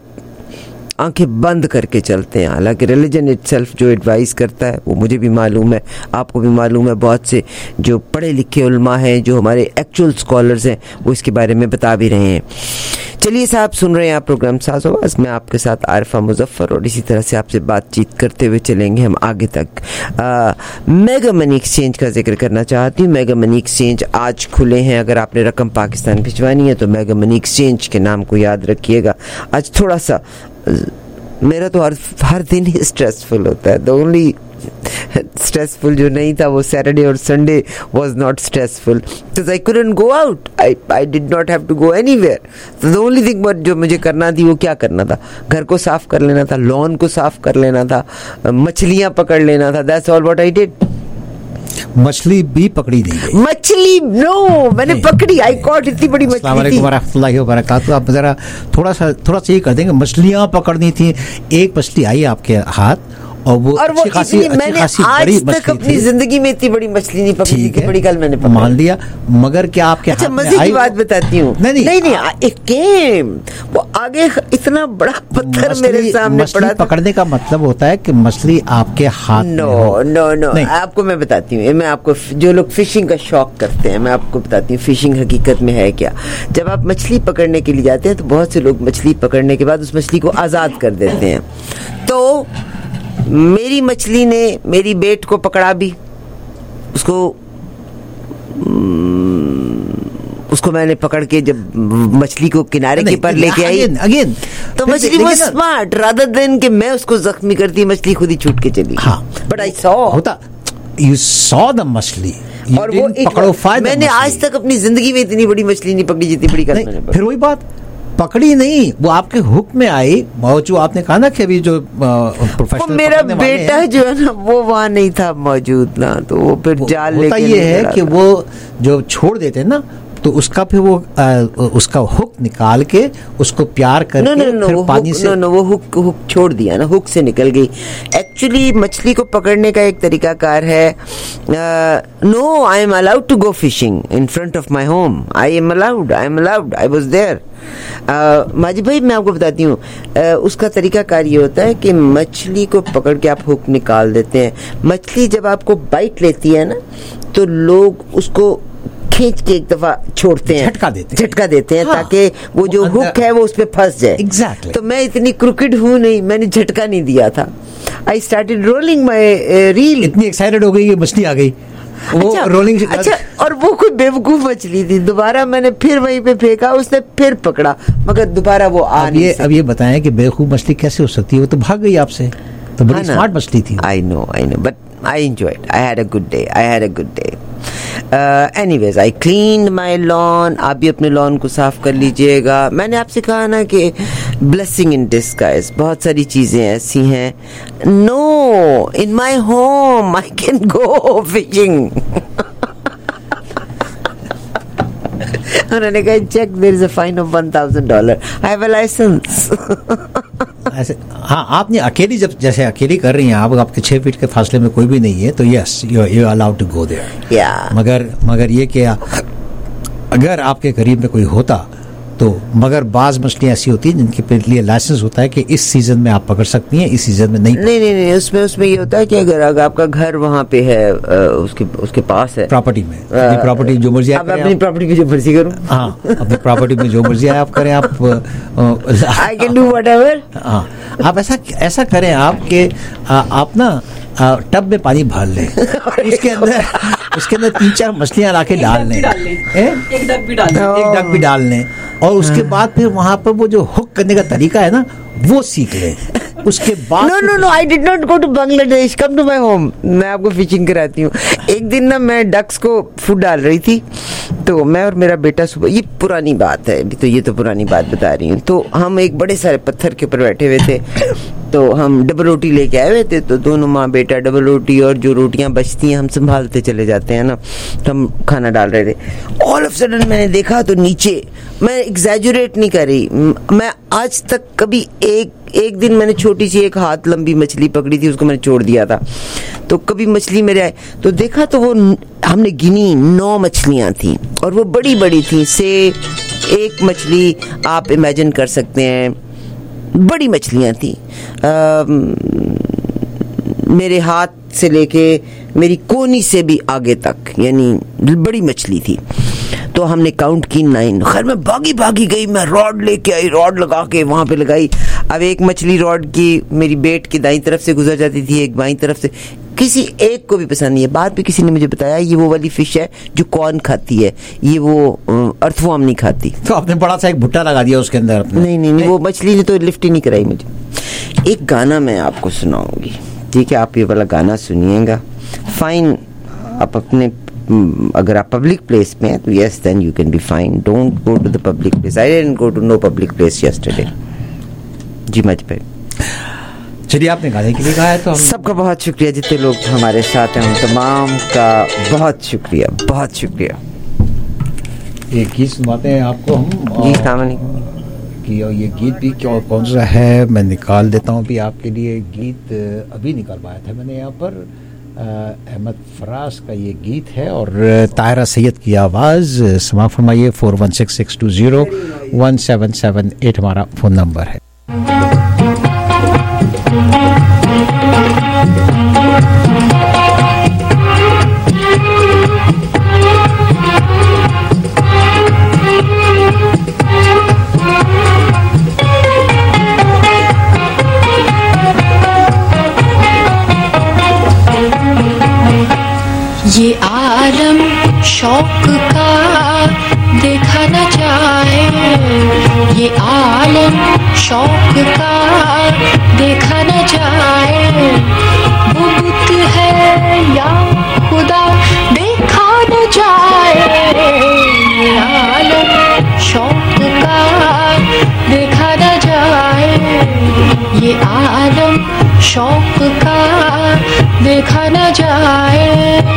आंखें बंद करके चलते हैं। हालांकि रिलीजन इटसेल्फ जो एडवाइस करता है वो मुझे भी मालूम है, आपको भी मालूम है, बहुत से जो पढ़े लिखे उलमा हैं, जो हमारे एक्चुअल स्कॉलर्स हैं, वो इसके बारे में बता भी रहे हैं। चलिए साहब, सुन रहे हैं आप प्रोग्राम साज़ आवाज़ में, आपके साथ आरिफा मुजफ्फर, और इसी तरह से आपसे बातचीत करते हुए चलेंगे हम आगे तक। मेगा मनी एक्सचेंज का जिक्र करना चाहती हूँ। मेगा मनी एक्सचेंज आज खुले हैं। अगर आपने रकम पाकिस्तान भिजवानी है तो मेगा मनी एक्सचेंज के नाम को याद रखिएगा। आज थोड़ा सा मेरा तो हर हर दिन ही स्ट्रेसफुल होता है। द ओनली स्ट्रेसफुल जो नहीं था वो सैटरडे और Sunday was not stressful because I couldn't go out, I I did not have to go anywhere. तो द ओनली थिंग जो मुझे करना थी वो क्या करना था, घर को साफ कर लेना था, लॉन को साफ कर लेना था, मछलियां पकड़ लेना था। That's all what I did. मछली भी पकड़ी नहीं गई। मछली नो मैंने पकड़ी, आई कॉट, इतनी बड़ी मछली थी। अस्सलाम वालेकुम वरहमतुल्लाहि वबरकातुहू। आप जरा थोड़ा सा थोड़ा सा ये कर देंगे, मछलियां पकड़नी थी। एक मछली आई आपके हाथ और वो और वो अच्छी खासी मैंने खासी आज बड़ी तक अपनी जिंदगी में इतनी बड़ी मछली नहीं पकड़ी ठीक थी। है, बड़ी कल मैंने पकड़ी, मान लिया, मगर क्या आपके अच्छा हाथ में मजे आई? की बात बताती हूँ। नहीं नहीं, नहीं नहीं एक गेम वो आगे इतना बड़ा पत्थर मेरे सामने मछली पड़ा था। पकड़ने का मतलब होता है कि मछली आपके हाथ में नो हो। नो नो आपको मैं बताती हूँ, मैं आपको जो लोग फिशिंग का शौक करते हैं मैं आपको बताती हूँ फिशिंग हकीकत में है क्या। जब आप मछली पकड़ने के लिए जाते हैं तो बहुत से लोग मछली पकड़ने के बाद उस मछली को आज़ाद कर देते हैं। तो मेरी मछली ने मेरी बेट को पकड़ा भी, उसको उसको मैंने पकड़ के जब मछली को किनारे के पर लेके आई अगेन तो मछली वो स्मार्ट रादर देन कि मैं उसको जख्मी करती, मछली खुद ही छूट के चली। हाँ, बट आई सॉ होता यू सॉ द मछली और वो पकड़ो फायदा। मैंने आज तक अपनी जिंदगी में इतनी बड़ी मछली नहीं पकड़ी जितनी बड़ी कल मैंने पकड़ी। फिर वही बात, पकड़ी नहीं, वो आपके हुक में आई। और जो आपने कहा ना कि अभी जो प्रोफेशनल मेरा बेटा जो है ना वो वहाँ नहीं था मौजूद ना, तो वो फिर जाल लेके ये है कि वो जो छोड़ देते हैं ना, तो उसका फिर वो आ, उसका हुक निकाल के उसको प्यार करके no, no, no, फिर पानी हुक, से no, no, वो हुक हुक छोड़ दिया ना, हुक से निकल गई। एक्चुअली मछली को पकड़ने का एक तरीकाकार है, no I am allowed to go fishing in front of my home, I am allowed, I am allowed, I was there. Majid भाई मैं आपको बताती हूँ, uh, उसका तरीकाकार ये होता है कि मछली को पकड़ के आप हुक निकाल देते हैं। मछली जब आपको बाइट लेती है ना, तो लोग उसको खींच के एक दफा छोड़ते हैं, झटका देते हैं, झटका देते हैं, हाँ, ताकि वो जो हुक है वो उस पे फंस जाए। Exactly. तो मैं इतनी क्रिकेट हूँ नहीं, मैंने झटका नहीं दिया था। I started rolling my reel. इतनी एक्साइटेड हो गई कि मछली आ गई वो अच्छा, रोलिंग। अच्छा, और वो कोई बेवकूफ मछली थी। दोबारा मैंने फिर वहीं पे फेंका, उसने फिर पकड़ा, मगर दोबारा वो आ नहीं सकती। अब ये बताएं कि बेवकूफ मछली कैसे हो सकती है, वो तो भाग गई आपसे, तो बड़ी स्मार्ट मछली थी। I know I know but I enjoyed. I had a good day. I had a good day. Uh, anyways, I cleaned my lawn. आप भी अपने लॉन को साफ कर लीजिएगा। मैंने आपसे कहा ना कि blessing in disguise, बहुत सारी चीजें ऐसी हैं। No, in my home I can go fishing. उन्होंने कहा check there is a fine of one thousand dollars. I have a license. ऐसे हाँ, आपने अकेली जब जैसे अकेली कर रही हैं आप, आपके छह फीट के फासले में कोई भी नहीं है, तो yes you you allowed to go there. मगर मगर ये कि अगर आपके करीब में कोई होता तो, मगर बाज मछलियाँ ऐसी होती हैं जिनके लिए लाइसेंस होता है कि इस सीजन में आप पकड़ सकती हैं, इस सीजन में नहीं। नहीं नहीं नहीं, उसमें उसमें ये होता है कि अगर अगर आपका घर वहाँ पे है, उसके उसके पास है प्रॉपर्टी में, अपनी प्रॉपर्टी जो मर्जी आप अपनी प्रॉपर्टी में जो मर्जी करूँ, हाँ अपनी प्रॉपर्टी में जो मर्जी आप करें, आप आई कैन डू व्हाटएवर। हाँ, आप ऐसा ऐसा करें आप कि आप ना टब में पानी भर लें, उसके अंदर उसके अंदर तीन चार मछलियाँ ला के डाल लें, एक डक भी डाल लें, एक डक भी डाल लें, और उसके बाद फिर वहां पर वो जो हुक करने का तरीका है ना वो सीख लें। उसके बाद no no no, I did not go to Bangladesh, come to my home, मैं आपको फिशिंग कराती हूँ। एक दिन ना मैं डक्स को फूड डाल रही थी, तो मैं और मेरा बेटा सुबह, ये पुरानी बात है अभी तो, ये तो पुरानी बात बता रही हूँ, तो हम एक बड़े सारे पत्थर के ऊपर बैठे हुए थे, तो हम डबल रोटी लेके आए हुए थे, तो दोनों माँ बेटा डबल रोटी, और जो रोटियां बचती हैं हम संभालते चले जाते हैं ना, तो हम खाना डाल रहे थे। ऑल ऑफ सडन मैंने देखा तो नीचे, मैं एग्जैजुरेट नहीं कर रही, मैं आज तक कभी एक एक दिन मैंने छोटी सी एक हाथ लंबी मछली पकड़ी थी, उसको मैंने छोड़ दिया था, तो कभी मछली मेरे आए तो देखा तो वो हमने गिनी नौ मछलियां थी, और वो बड़ी बड़ी थी। से एक मछली आप इमेजिन कर सकते हैं, बड़ी मछलियां थी, आ, मेरे हाथ से लेके मेरी कोनी से भी आगे तक, यानी बड़ी मछली थी। तो हमने काउंट की नाइन। खैर मैं भागी भागी गई, मैं रॉड लेके आई, रॉड लगा के वहां पे लगाई। अब एक मछली रॉड की मेरी बेट की दाईं तरफ से गुजर जाती थी, एक बाईं तरफ से, किसी एक को भी पसंद नहीं है। बाद पे किसी ने मुझे बताया ये वो वाली फिश है जो कॉर्न खाती है, ये वो अर्थवॉर्म नहीं खाती। तो आपने बड़ा सा एक भुट्टा लगा दिया उसके अंदर अपने? नहीं नहीं नहीं, वो मछली ने तो लिफ्ट ही नहीं कराई मुझे। एक गाना मैं आपको सुनाऊंगी, ठीक है? आप ये वाला गाना सुनिएगा। फाइन, आप अपने, अगर आप पब्लिक प्लेस में हैं तो yes then you can be fine, don't go to the public place. I didn't go to no public place yesterday. जी मच पे चलिए, आपने गाने के लिए कहा है तो हम सबका बहुत शुक्रिया, जितने लोग हमारे साथ हैं उन तमाम का बहुत शुक्रिया, बहुत शुक्रिया। एक गीत सुनाते हैं आपको हम जी, अस्सलाम वालेकुम। कि ये गीत भी क्यों कौन सा है मैं निकाल देता हूँ भी आपके लिए। गीत अभी निकाल पाया था मैंने यहाँ पर, अहमद फराज का ये गीत है और तायरा सैयद की आवाज़। समाप्त फरमाइए। Four one six six two zero one seven seven eight हमारा फ़ोन नंबर है। ये आलम शौक का देखा न जाए, ये आलम शौक का देखा न जाए, वो बुत है या खुदा देखा न जाए, ये आलम शौक का आलम शौक का देखा न जाए।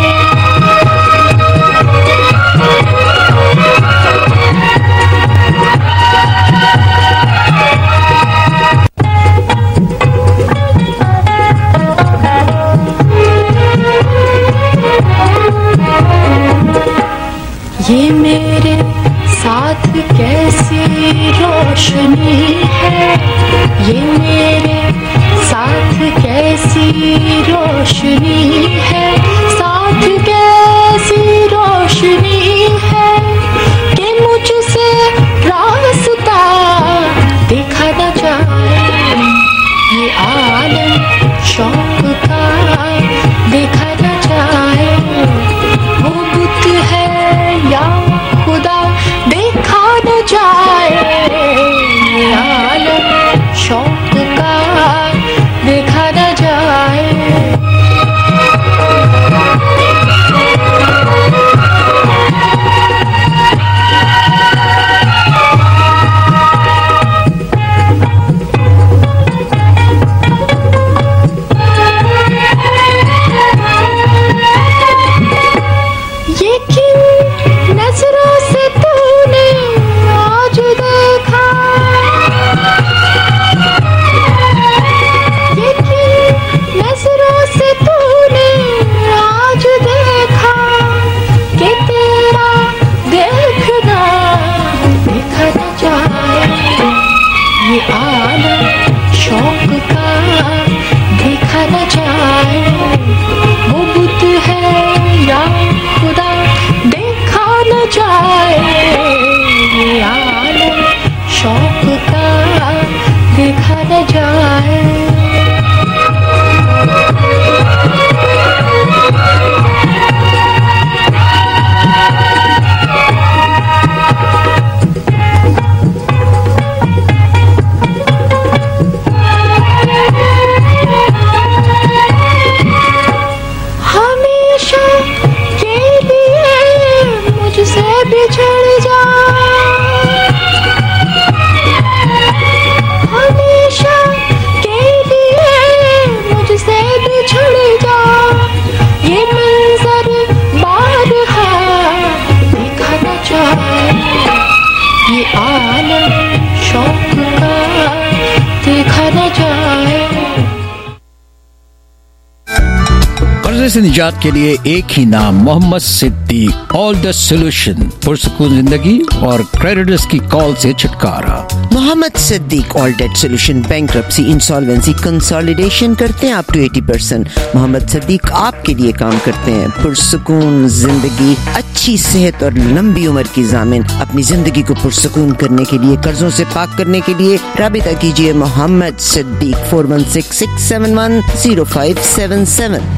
ये मेरे साथ कैसी रोशनी है, ये मेरे साथ कैसी रोशनी है, साथ कैसी रोशनी है कि मुझसे रास्ता देखा न जाए। ये आलम शौक का देखा न जाए। वो बुत है या खुदा देखा न जाए। ये आलम शौक का देखा न जाए। से निजात के लिए एक ही नाम, Mohammad Siddiq. All the solution, पुरसुकून जिंदगी और क्रेडिटर्स की कॉल से छुटकारा। Mohammad Siddiq all debt solution, bankruptcy, insolvency, consolidation करते हैं अप टू अस्सी परसेंट। मोहम्मद सिद्दीक आपके लिए काम करते हैं। पुरसुकून जिंदगी, अच्छी सेहत और लंबी उम्र की जामिन। अपनी जिंदगी को पुरसुकून करने के लिए, कर्जों से पाक करने के लिए राबिता कीजिए Mohammad Siddiq four one six six seven one zero five seven seven.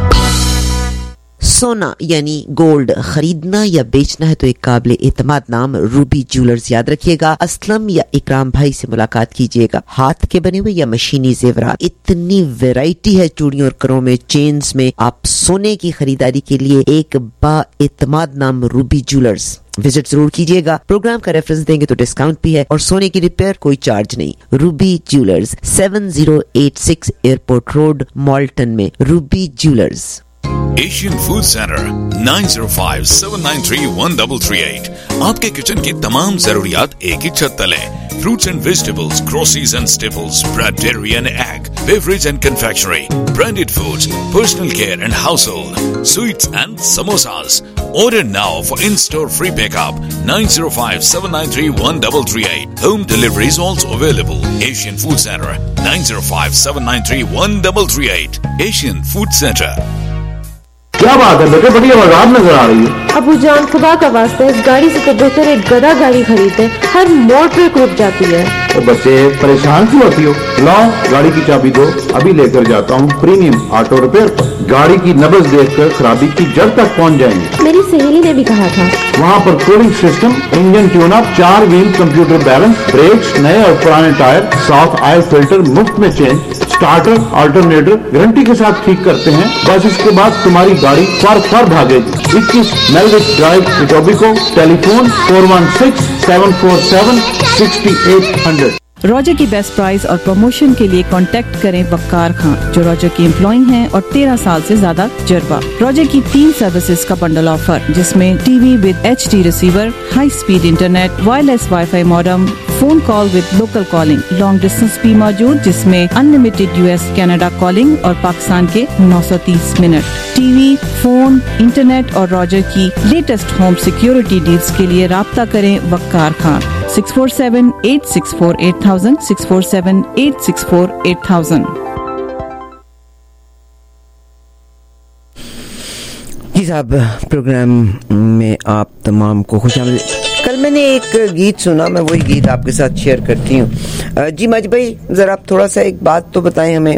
सोना यानी गोल्ड खरीदना या बेचना है तो एक काबिल एतमाद नाम रूबी ज्वेलर्स याद रखिएगा। असलम या इकराम भाई से मुलाकात कीजिएगा। हाथ के बने हुए या मशीनी जेवरात, इतनी वैरायटी है चूड़ियों और करों में, चेन्स में। आप सोने की खरीदारी के लिए एक बा एतमाद नाम रूबी ज्वेलर्स विजिट जरूर कीजिएगा। प्रोग्राम का रेफरेंस देंगे तो डिस्काउंट भी है और सोने की रिपेयर कोई चार्ज नहीं। Ruby jewellers, seven zero eight six airport road, Malton में। Ruby Jewellers. Asian Food Centre nine zero five seven nine three one three three eight. आपके किचन की तमाम जरूरियात एक ही छत तले। Fruits and vegetables, groceries and staples, bread, dairy and egg, beverage and confectionery, branded foods, personal care and household, sweets and samosas. Order now for in-store free pickup. nine zero five seven nine three one three three eight. Home delivery is also available. Asian Food Center nine zero five seven nine three one three three eight. Asian Food Center. क्या बात है बेटे, बड़ी आवाज नजर आ रही है। अबू जान खुदा का वास्ता, इस गाड़ी से तो बेहतर एक गधा गाड़ी खरीदे, हर मोड़ पे रुक जाती है। तो बच्चे परेशान क्यों होती हो? लाओ गाड़ी की चाबी दो, अभी लेकर जाता हूँ प्रीमियम ऑटो रिपेयर पर। गाड़ी की नब्ज देखकर खराबी की जड़ तक पहुँच जाएंगे। मेरी सहेली ने भी कहा था। वहाँ पर cooling system, engine tune up, चार व्हील कंप्यूटर बैलेंस, ब्रेक्स नए और पुराने टायर, साफ ऑयल फिल्टर मुफ्त में चेंज, स्टार्टर अल्टरनेटर गारंटी के साथ ठीक करते हैं। बस इसके बाद तुम्हारी गाड़ी फर फर भागेगी। इक्कीस Melwich Drive, Etobicoke. Telephone four one six seven four seven six eight hundred. Roger की बेस्ट प्राइस और प्रमोशन के लिए कांटेक्ट करें वक्कार खान, जो रॉजर के एम्प्लॉय हैं और तेरह साल से ज्यादा तजुर्बा। रॉजर की तीन सर्विसेज का बंडल ऑफर, जिसमें TV with H D receiver, high speed internet, wireless WiFi modem, phone call with local calling, long distance भी मौजूद जिसमें अनलिमिटेड यूएस कनाडा कॉलिंग और पाकिस्तान के नौ सौ तीस मिनट। टीवी, फोन, इंटरनेट और रॉजर की लेटेस्ट होम सिक्योरिटी डील्स के लिए राब्ता करें Waqar Khan, six four seven eight six four eight thousand, six four seven eight six four eight thousand. जी साहब, प्रोग्राम में आप तमाम को खुशामदीद। कल मैंने एक गीत सुना, मैं वही गीत आपके साथ शेयर करती हूँ। जी माजी भाई, ज़रा आप थोड़ा सा एक बात तो बताएं हमें।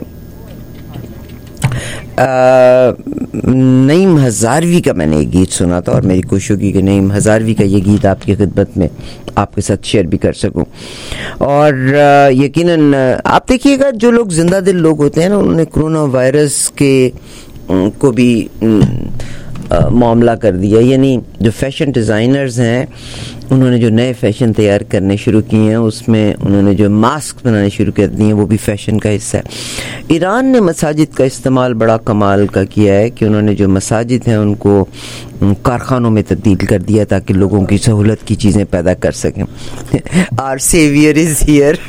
नईम हज़ारवी का मैंने एक गीत सुना था और मेरी कोशिश होगी कि नईम हज़ारवी का ये गीत आपकी खिदमत में आपके साथ शेयर भी कर सकूं। और यकीनन आप देखिएगा, जो लोग जिंदा दिल लोग होते हैं ना, उन्होंने कोरोना वायरस के को भी मामला कर दिया। यानी जो फैशन डिज़ाइनर्स हैं, उन्होंने जो नए फैशन तैयार करने शुरू किए हैं, उसमें उन्होंने जो मास्क बनाने शुरू कर दिए हैं, वो भी फैशन का हिस्सा है। ईरान ने मसाजिद का इस्तेमाल बड़ा कमाल का किया है कि उन्होंने जो मसाजिद हैं उनको कारखानों में तब्दील कर दिया ताकि लोगों की सहूलत की चीज़ें पैदा कर सकें। Our saviour is here.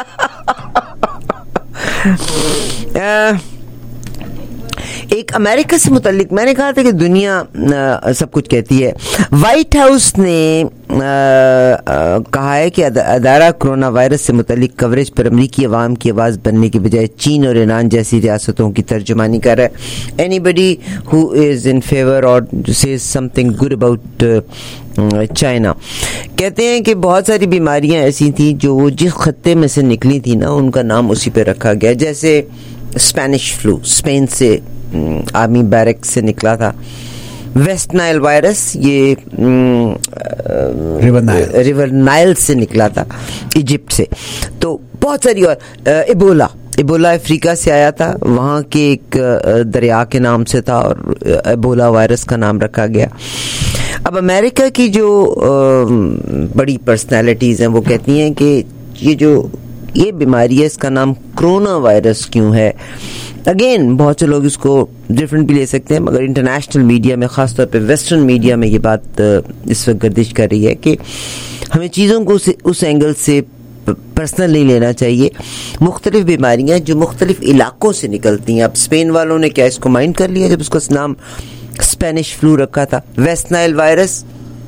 एक अमेरिका से मुतल्लिक मैंने कहा था कि दुनिया आ, सब कुछ कहती है। वाइट हाउस ने आ, आ, कहा है कि अदारा कोरोना वायरस से मुतल्लिक कवरेज पर अमरीकी अवाम की आवाज़ बनने के बजाय चीन और ईरान जैसी रियासतों की तर्जुमानी कर रहा है। Anybody who is in favour और says something good about China, कहते हैं कि बहुत सारी बीमारियां ऐसी थी जो वो जिस खत्ते में से निकली थी ना, उनका नाम उसी पे रखा गया। जैसे स्पेनिश फ्लू स्पेन से, आर्मी बैरक से निकला था। वेस्ट नाइल वायरस ये रिवर नाइल रिवर नाइल से निकला था, इजिप्ट से। तो बहुत सारी, और इबोला इबोला अफ्रीका से आया था, वहाँ के एक दरिया के नाम से था और इबोला वायरस का नाम रखा गया। अब अमेरिका की जो बड़ी पर्सनैलिटीज़ हैं वो कहती हैं कि ये जो ये बीमारी है, इसका नाम कोरोना वायरस क्यों है। अगेन बहुत से लोग इसको डिफरेंट भी ले सकते हैं, मगर इंटरनेशनल मीडिया में, ख़ासतौर पे वेस्टर्न मीडिया में ये बात इस वक्त गर्दिश कर रही है कि हमें चीज़ों को उस, उस एंगल से पर्सनल नहीं लेना चाहिए। मुख्तलिफ बीमारियाँ जो मुख्तलिफ इलाकों से निकलती हैं। अब स्पेन वालों ने क्या इसको माइंड कर लिया जब उसका नाम स्पेनिश फ्लू रखा था। West Nile virus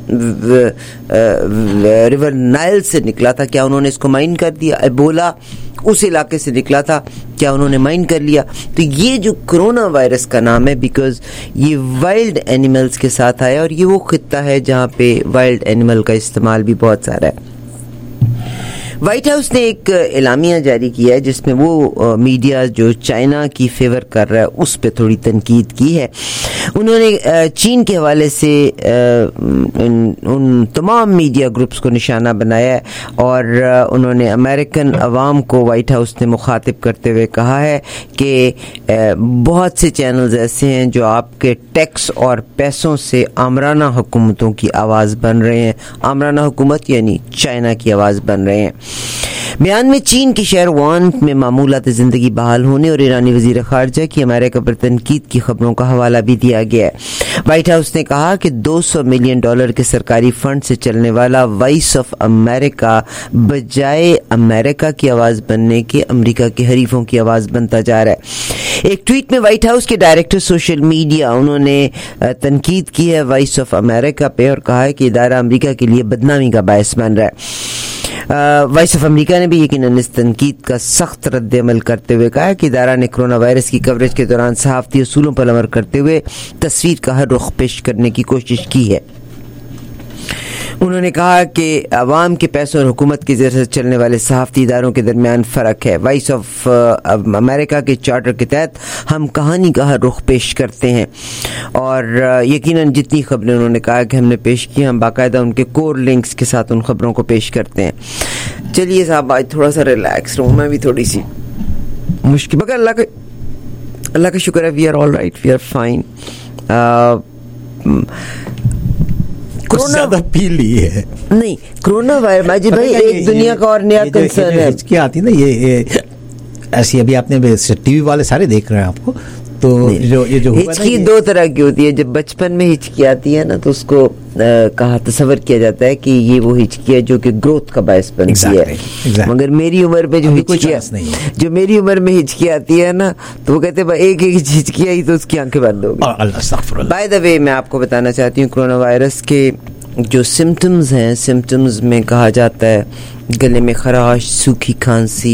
river Nile से निकला था, क्या उन्होंने इसको माइंड कर दिया। एबोला उस इलाके से निकला था, क्या उन्होंने माइंड कर लिया। तो ये जो कोरोना वायरस का नाम है, बिकॉज ये वाइल्ड एनिमल्स के साथ आया और ये वो खित्ता है जहाँ पे वाइल्ड एनिमल का इस्तेमाल भी बहुत सारा है। व्हाइट हाउस ने एक एलामिया जारी किया है जिसमें वो मीडिया जो चाइना की फेवर कर रहा है उस पर थोड़ी तनकीद की है। उन्होंने चीन के हवाले से उन, उन तमाम मीडिया ग्रुप्स को निशाना बनाया है और उन्होंने अमेरिकन अवाम को व्हाइट हाउस ने मुखातिब करते हुए कहा है कि बहुत से चैनल्स ऐसे हैं जो आपके टैक्स और पैसों से आमराना हुकूमतों की आवाज़ बन रहे हैं। आमराना हुकूमत यानी चाइना की आवाज़ बन रहे हैं। बयान में चीन के शहर वुहान में मामूलात ज़िंदगी बहाल होने और ईरानी वज़ीर ख़ारजा की अमेरिका पर तनकीद की खबरों का हवाला भी दिया गया है। व्हाइट हाउस ने कहा कि दो सौ मिलियन डॉलर के सरकारी फंड से चलने वाला वॉइस ऑफ अमेरिका बजाय अमेरिका की आवाज़ बनने के अमेरिका के हरीफों की आवाज़ बनता जा रहा है। एक ट्वीट में व्हाइट हाउस के डायरेक्टर सोशल मीडिया उन्होंने तनकीद की है वॉइस ऑफ अमेरिका पे और कहा है कि इदारा अमेरिका के लिए बदनामी का बायस बन रहा है। वॉइस ऑफ अमेरिका ने भी यकीनन इस तनकीद का सख्त रद्द अमल करते हुए कहा कि इदारा ने कोरोना वायरस की कवरेज के दौरान सहाफ़ती उसूलों पर अमल करते हुए तस्वीर का हर रुख पेश करने की कोशिश की है। उन्होंने कहा कि अवाम के पैसों और हुकूमत के ज़रिए से चलने वाले सहाफ़ती इदारों के दरमियान फ़र्क है। वॉइस ऑफ अमेरिका के चार्टर के तहत हम कहानी का हर रुख पेश करते हैं और यकीनन जितनी खबरें उन्होंने कहा कि हमने पेश की, हम बाकायदा उनके कोर लिंक्स के साथ उन खबरों को पेश करते हैं। चलिए साहब, आज थोड़ा सा रिलैक्स रहूँ, मैं भी थोड़ी सी मुश्किल, मगर अल्लाह का अल्लाह का शुक्र है, we are all right, we are fine. कुछ ज्यादा पी ली है। नहीं, कोरोना वायरस भाई एक दुनिया का और नया कंसर्न है। क्या आती है ना ये, ये ऐसी, अभी आपने टीवी वाले सारे देख रहे हैं आपको, तो जो ये जो हिचकी दो तरह की होती है। जब बचपन में हिचकी आती है ना तो उसको आ, कहा तस्वर किया जाता है कि ये वो हिचकी है जो कि ग्रोथ का बायस बनती exactly, है exactly. मगर मेरी उम्र में जो हिचकी जो मेरी उम्र में हिचकी आती है ना तो वो कहते हैं एक एक हिचकी आई तो उसकी आंखें बंद हो गई। बाय द वे मैं आपको बताना चाहती हूँ कोरोना वायरस के जो सिम्टम्स हैं, सिम्टम्स में कहा जाता है गले में खराश, सूखी खांसी,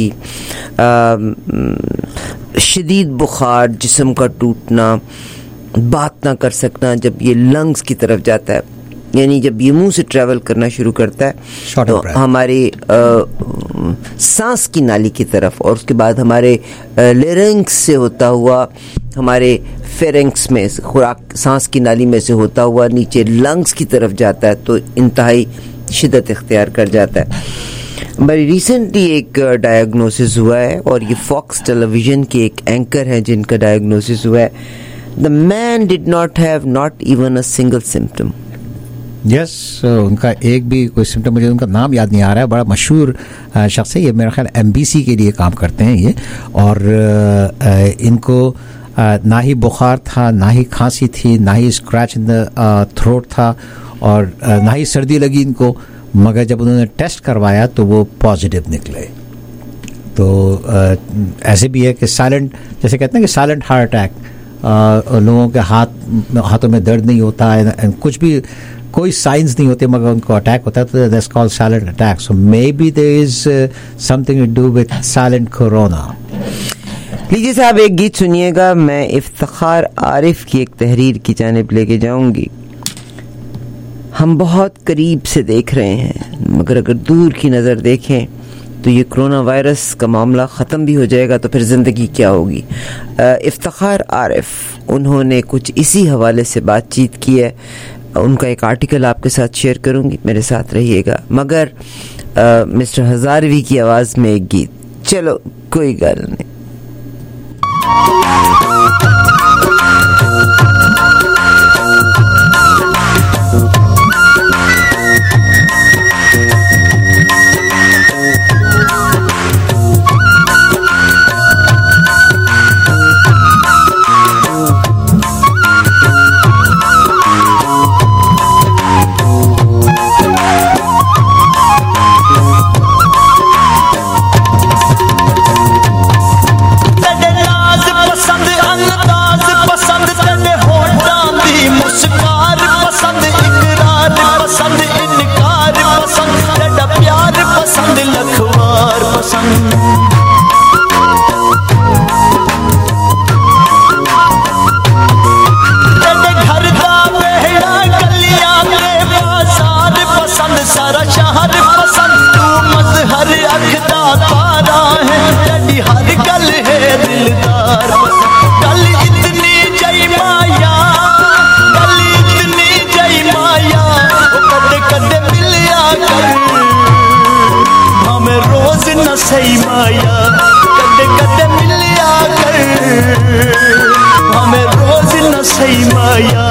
शदीद बुखार, जिस्म का टूटना, बात ना कर सकना जब ये लंग्स की तरफ जाता है, यानी जब ये मुंह से ट्रैवल करना शुरू करता है तो हमारे सांस की नाली की तरफ और उसके बाद हमारे लेरिंक्स से होता हुआ हमारे फेरेंक्स में, खुराक सांस की नाली में से होता हुआ नीचे लंग्स की तरफ जाता है तो इंतहाई शिद्दत इख्तियार कर जाता है। बड़ी रिसेंटली एक डायग्नोसिस हुआ है और ये फॉक्स टेलीविजन के एक एंकर हैं जिनका डायग्नोसिस हुआ है। The man did not have not even a single symptom. Yes yes, उनका एक भी कोई सिम्टम, मुझे उनका नाम याद नहीं आ रहा है, बड़ा मशहूर शख्स है ये, मेरा ख्याल एमबीसी के लिए काम करते हैं ये, और इनको ना ही बुखार था, ना ही खांसी थी, ना ही स्क्रैच इन द थ्रोट था और ना ही सर्दी लगी इनको, मगर जब उन्होंने टेस्ट करवाया तो वो पॉजिटिव निकले। तो ऐसे भी है कि साइलेंट, जैसे कहते हैं कि साइलेंट हार्ट अटैक, लोगों के हाथ हाथों में दर्द नहीं होता है, कुछ भी कोई साइंस नहीं होते मगर उनको अटैक होता है, तो that's called silent attack. So maybe there is something to do with silent corona. लीजिए साहब एक गीत सुनिएगा, मैं इफ्तिखार आरिफ की एक तहरीर की जानिब लेके जाऊंगी। हम बहुत करीब से देख रहे हैं मगर अगर दूर की नज़र देखें तो ये कोरोना वायरस का मामला ख़त्म भी हो जाएगा तो फिर ज़िंदगी क्या होगी। इफ्तिखार आरिफ उन्होंने कुछ इसी हवाले से बातचीत की है, उनका एक आर्टिकल आपके साथ शेयर करूंगी, मेरे साथ रहिएगा। मगर आ, मिस्टर हजारवी की आवाज़ में एक गीत, चलो कोई गल नहीं। सही माया कदे कदे मिलिया कर, हमें रोज न सही माया।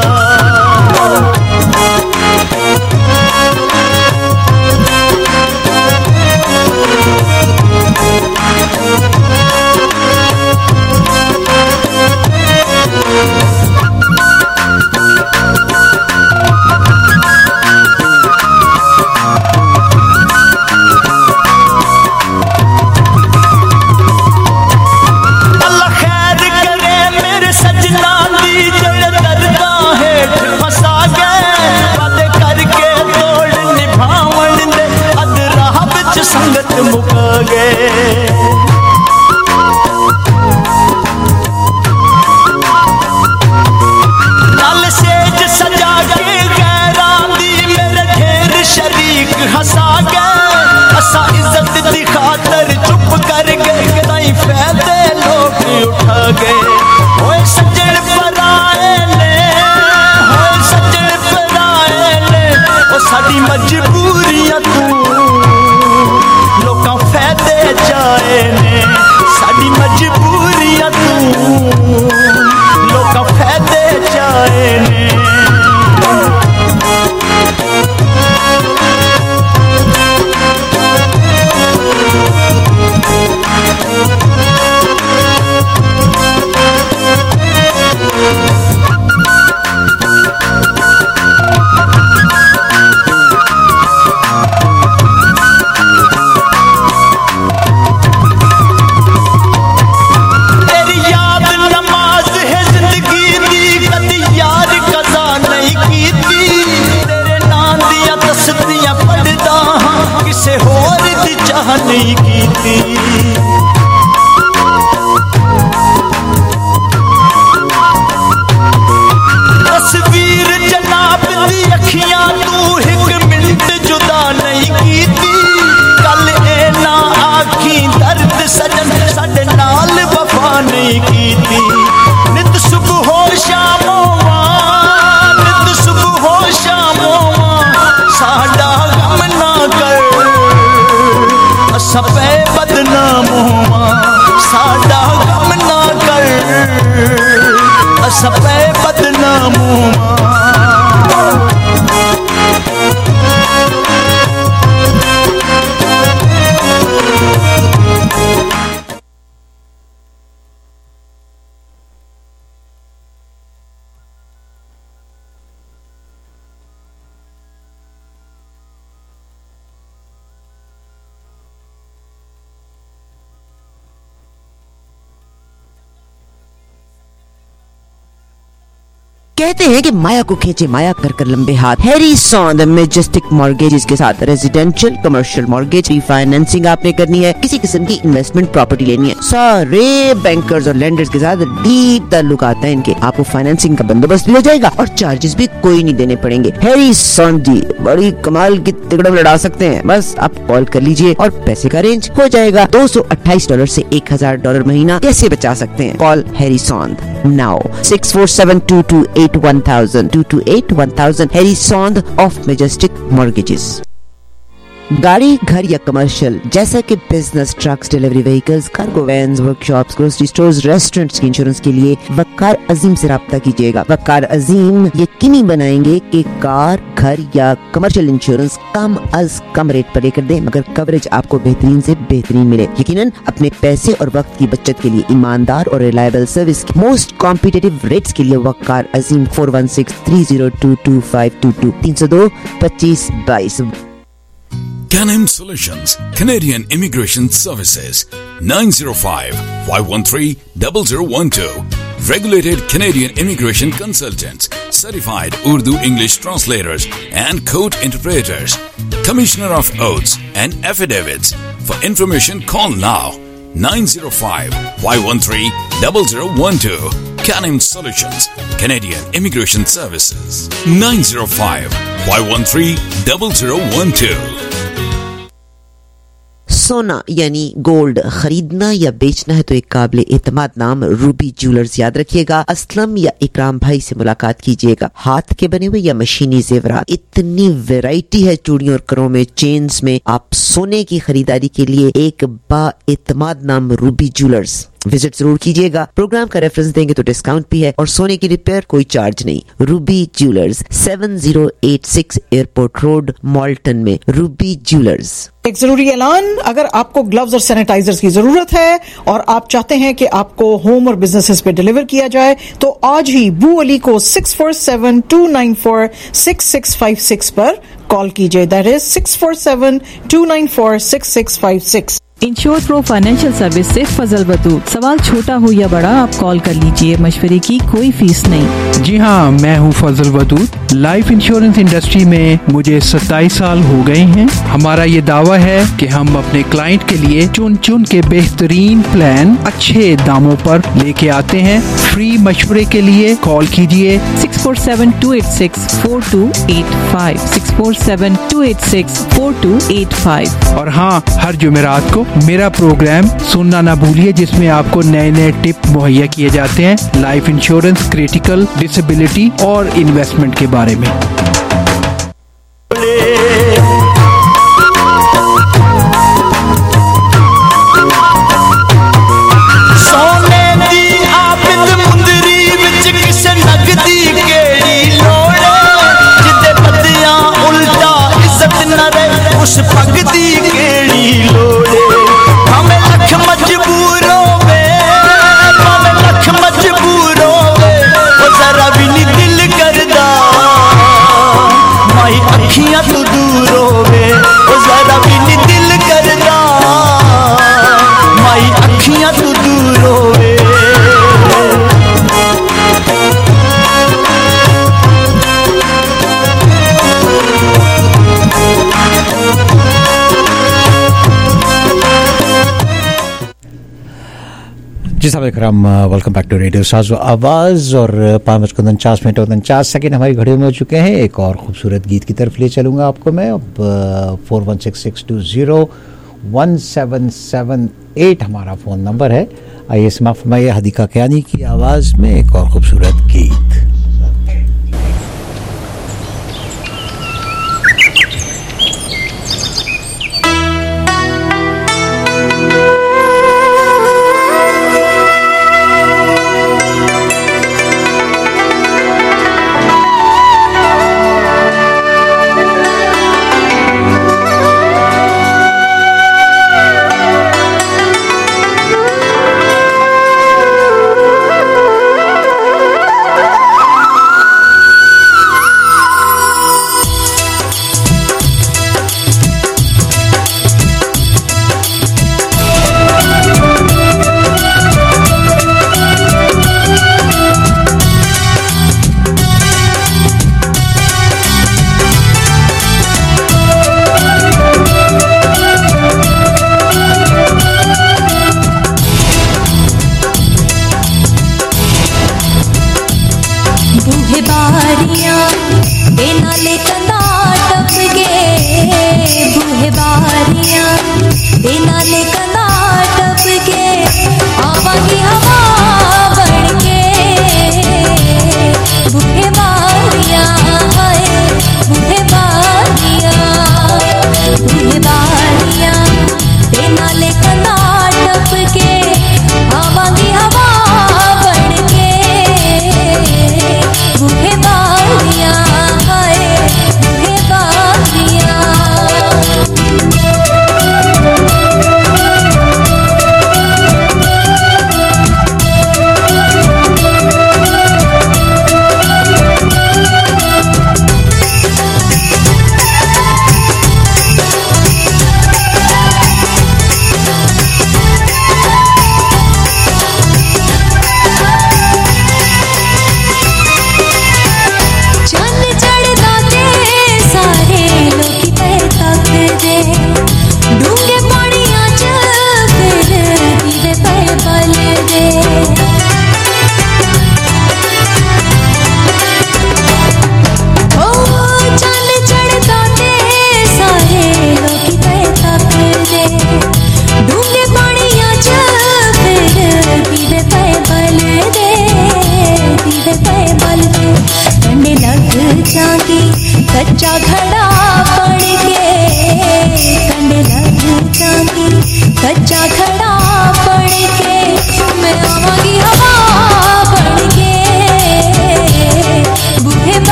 चाह नहीं कीती। तस्वीर जनाब दी अखियां तू एक मिनट जुदा नहीं कीती। कल ए ना आखी दर्द सजन साडे नाल वफा नहीं कीती। नित सुबह हो शामों नित सुबह हो शामों साडा गम ना कर। असा पे बदनाम होवा साडा गम ना कर। असा पे बदनाम होवा। कहते हैं कि माया को खींचे माया कर कर लंबे हाथ। हैरी सॉन्द मैजेस्टिक मॉर्गेजेस के साथ रेजिडेंशियल कमर्शियल मॉर्गेज रिफाइनेंसिंग आपने करनी है, किसी किस्म की इन्वेस्टमेंट प्रॉपर्टी लेनी है, सारे बैंकर्स और लेंडर्स के साथ डीप ताल्लुक आता है इनके। आपको फाइनेंसिंग का बंदोबस्त भी हो जाएगा और चार्जेस भी कोई नहीं देने पड़ेंगे। हैरी सॉन्द जी बड़ी कमाल की तिकड़म लड़ा सकते हैं। बस आप कॉल कर लीजिए और पैसे का अरेंज हो जाएगा। दो सौ अट्ठाईस डॉलर से एक हजार डॉलर महीना कैसे बचा सकते हैं? कॉल हैरी सॉन्द now six four seven two two eight one thousand two two eight one thousand Harry Sond of Majestic Mortgages। गाड़ी, घर या कमर्शियल जैसा कि business, trucks, delivery vehicles, cargo vans, workshops, grocery stores, restaurants की insurance के लिए वक्कार अजीम से राब्ता कीजिएगा। वक्कार अजीम यकीनी बनाएंगे कि कार, घर या कमर्शियल इंश्योरेंस कम अज कम रेट पर लेकर दें, मगर कवरेज आपको बेहतरीन से बेहतरीन मिले। यकीनन अपने पैसे और वक्त की बचत के लिए ईमानदार और reliable service most competitive rates के लिए Waqar Azeem four one six three zero two two five two two तीन सौ दो पच्चीस बाईस। Canem Solutions, Canadian Immigration Services, nine zero five, five one three, zero zero one two. Regulated Canadian Immigration Consultants, Certified Urdu English Translators and Code Interpreters. Commissioner of Oaths and Affidavits. For information, call now nine zero five, five one three, zero zero one two. Canem Solutions, Canadian Immigration Services, nine zero five, five one three, zero zero one two. सोना यानी gold खरीदना या बेचना है तो एक काबिल एतमाद नाम रूबी ज्वेलर्स याद रखिएगा। असलम या इकराम भाई से मुलाकात कीजिएगा। हाथ के बने हुए या मशीनी जेवरात, इतनी वैरायटी है चूड़ियों और करों में, चेन्स में। आप सोने की खरीदारी के लिए एक बा एतमाद नाम रूबी ज्वेलर्स विजिट जरूर कीजिएगा। प्रोग्राम का रेफरेंस देंगे तो डिस्काउंट भी है और सोने की रिपेयर कोई चार्ज नहीं। Ruby jewellers seven zero eight six airport road Malton में। Ruby jewellers. एक जरूरी ऐलान, अगर आपको ग्लव्स और सैनिटाइजर्स की जरूरत है और आप चाहते हैं कि आपको होम और बिजनेसेस पे डिलीवर किया जाए तो आज ही बू अली को six four seven two nine four six six five six पर कॉल कीजिए। That is six four seven two nine four six six five six. Insure pro financial service से फजल बतूर। सवाल छोटा हो या बड़ा आप कॉल कर लीजिए, मशवरे की कोई फीस नहीं। जी हाँ, मैं हूँ Fazal Batoor. Life insurance industry में मुझे सत्ताईस साल हो गए हैं। हमारा ये दावा है कि हम अपने क्लाइंट के लिए चुन चुन के बेहतरीन प्लान अच्छे दामों पर लेके आते हैं। फ्री मशवरे के लिए कॉल कीजिए six four seven two eight six four two eight five six four seven two eight six four two eight five. और हाँ, हर जुमेरात को मेरा प्रोग्राम सुनना ना भूलिए जिसमें आपको नए नए टिप मुहैया किए जाते हैं लाइफ इंश्योरेंस, क्रिटिकल, डिसेबिलिटी और इन्वेस्टमेंट के बारे में। उस भगती केड़ी लोड़े हमें लख मजबूरों में, हमें लख मजबूरों में वो जरा भी नहीं दिल करदा माई अखियां तो दूर होवे, वो जरा भी नहीं दिल करदा माई अखियां तो दूर होवे। जी साहब इकराम, वेलकम बैक टू रेडियो साज आवाज़। और पाँच बजकर उनचास मिनट और उनचास सेकेंड हमारी घड़ियों में हो चुके हैं। एक और खूबसूरत गीत की तरफ ले चलूँगा आपको मैं। अब four one six six two zero one seven seven eight हमारा फ़ोन नंबर है। आइए समाप्त फरमाइए हदीका कियानी की आवाज़ में एक और खूबसूरत गीत।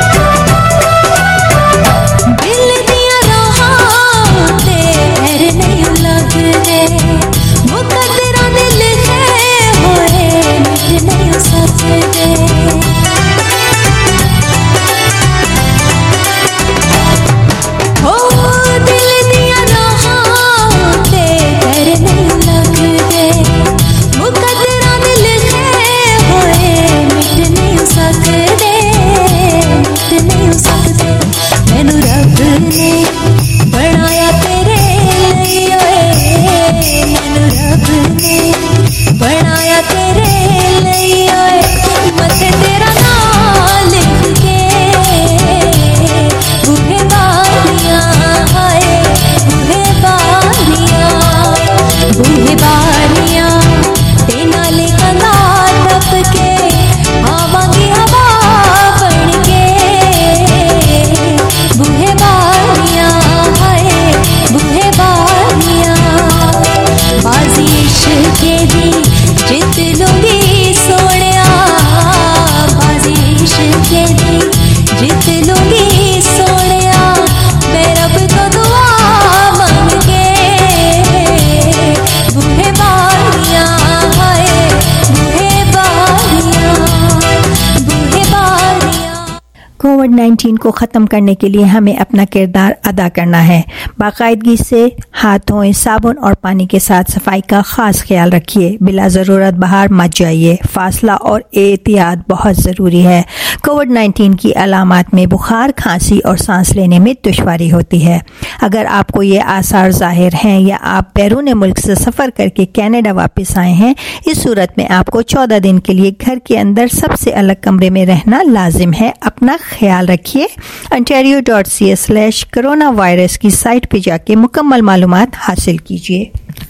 दिल दिया रहा तेरे नाइन्टीन को ख़त्म करने के लिए हमें अपना किरदार अदा करना है। बाकायदगी से हाथ धोएं, साबुन और पानी के साथ सफाई का खास ख्याल रखिए। बिला ज़रूरत बाहर मत जाइए। फासला और एहतियात बहुत ज़रूरी है। कोविड नाइन्टीन की अलामात में बुखार, खांसी और सांस लेने में दुश्वारी होती है। अगर आपको ये आसार ज़ाहिर हैं या आप बैरून मुल्क से सफ़र करके कनाडा वापस आए हैं, इस सूरत में आपको चौदह दिन के लिए घर के अंदर सबसे अलग कमरे में रहना लाजिम है। अपना ख्याल रखिए। ontario dot c a slash corona virus की साइट पे जाके मुकम्मल मालूमात हासिल कीजिए।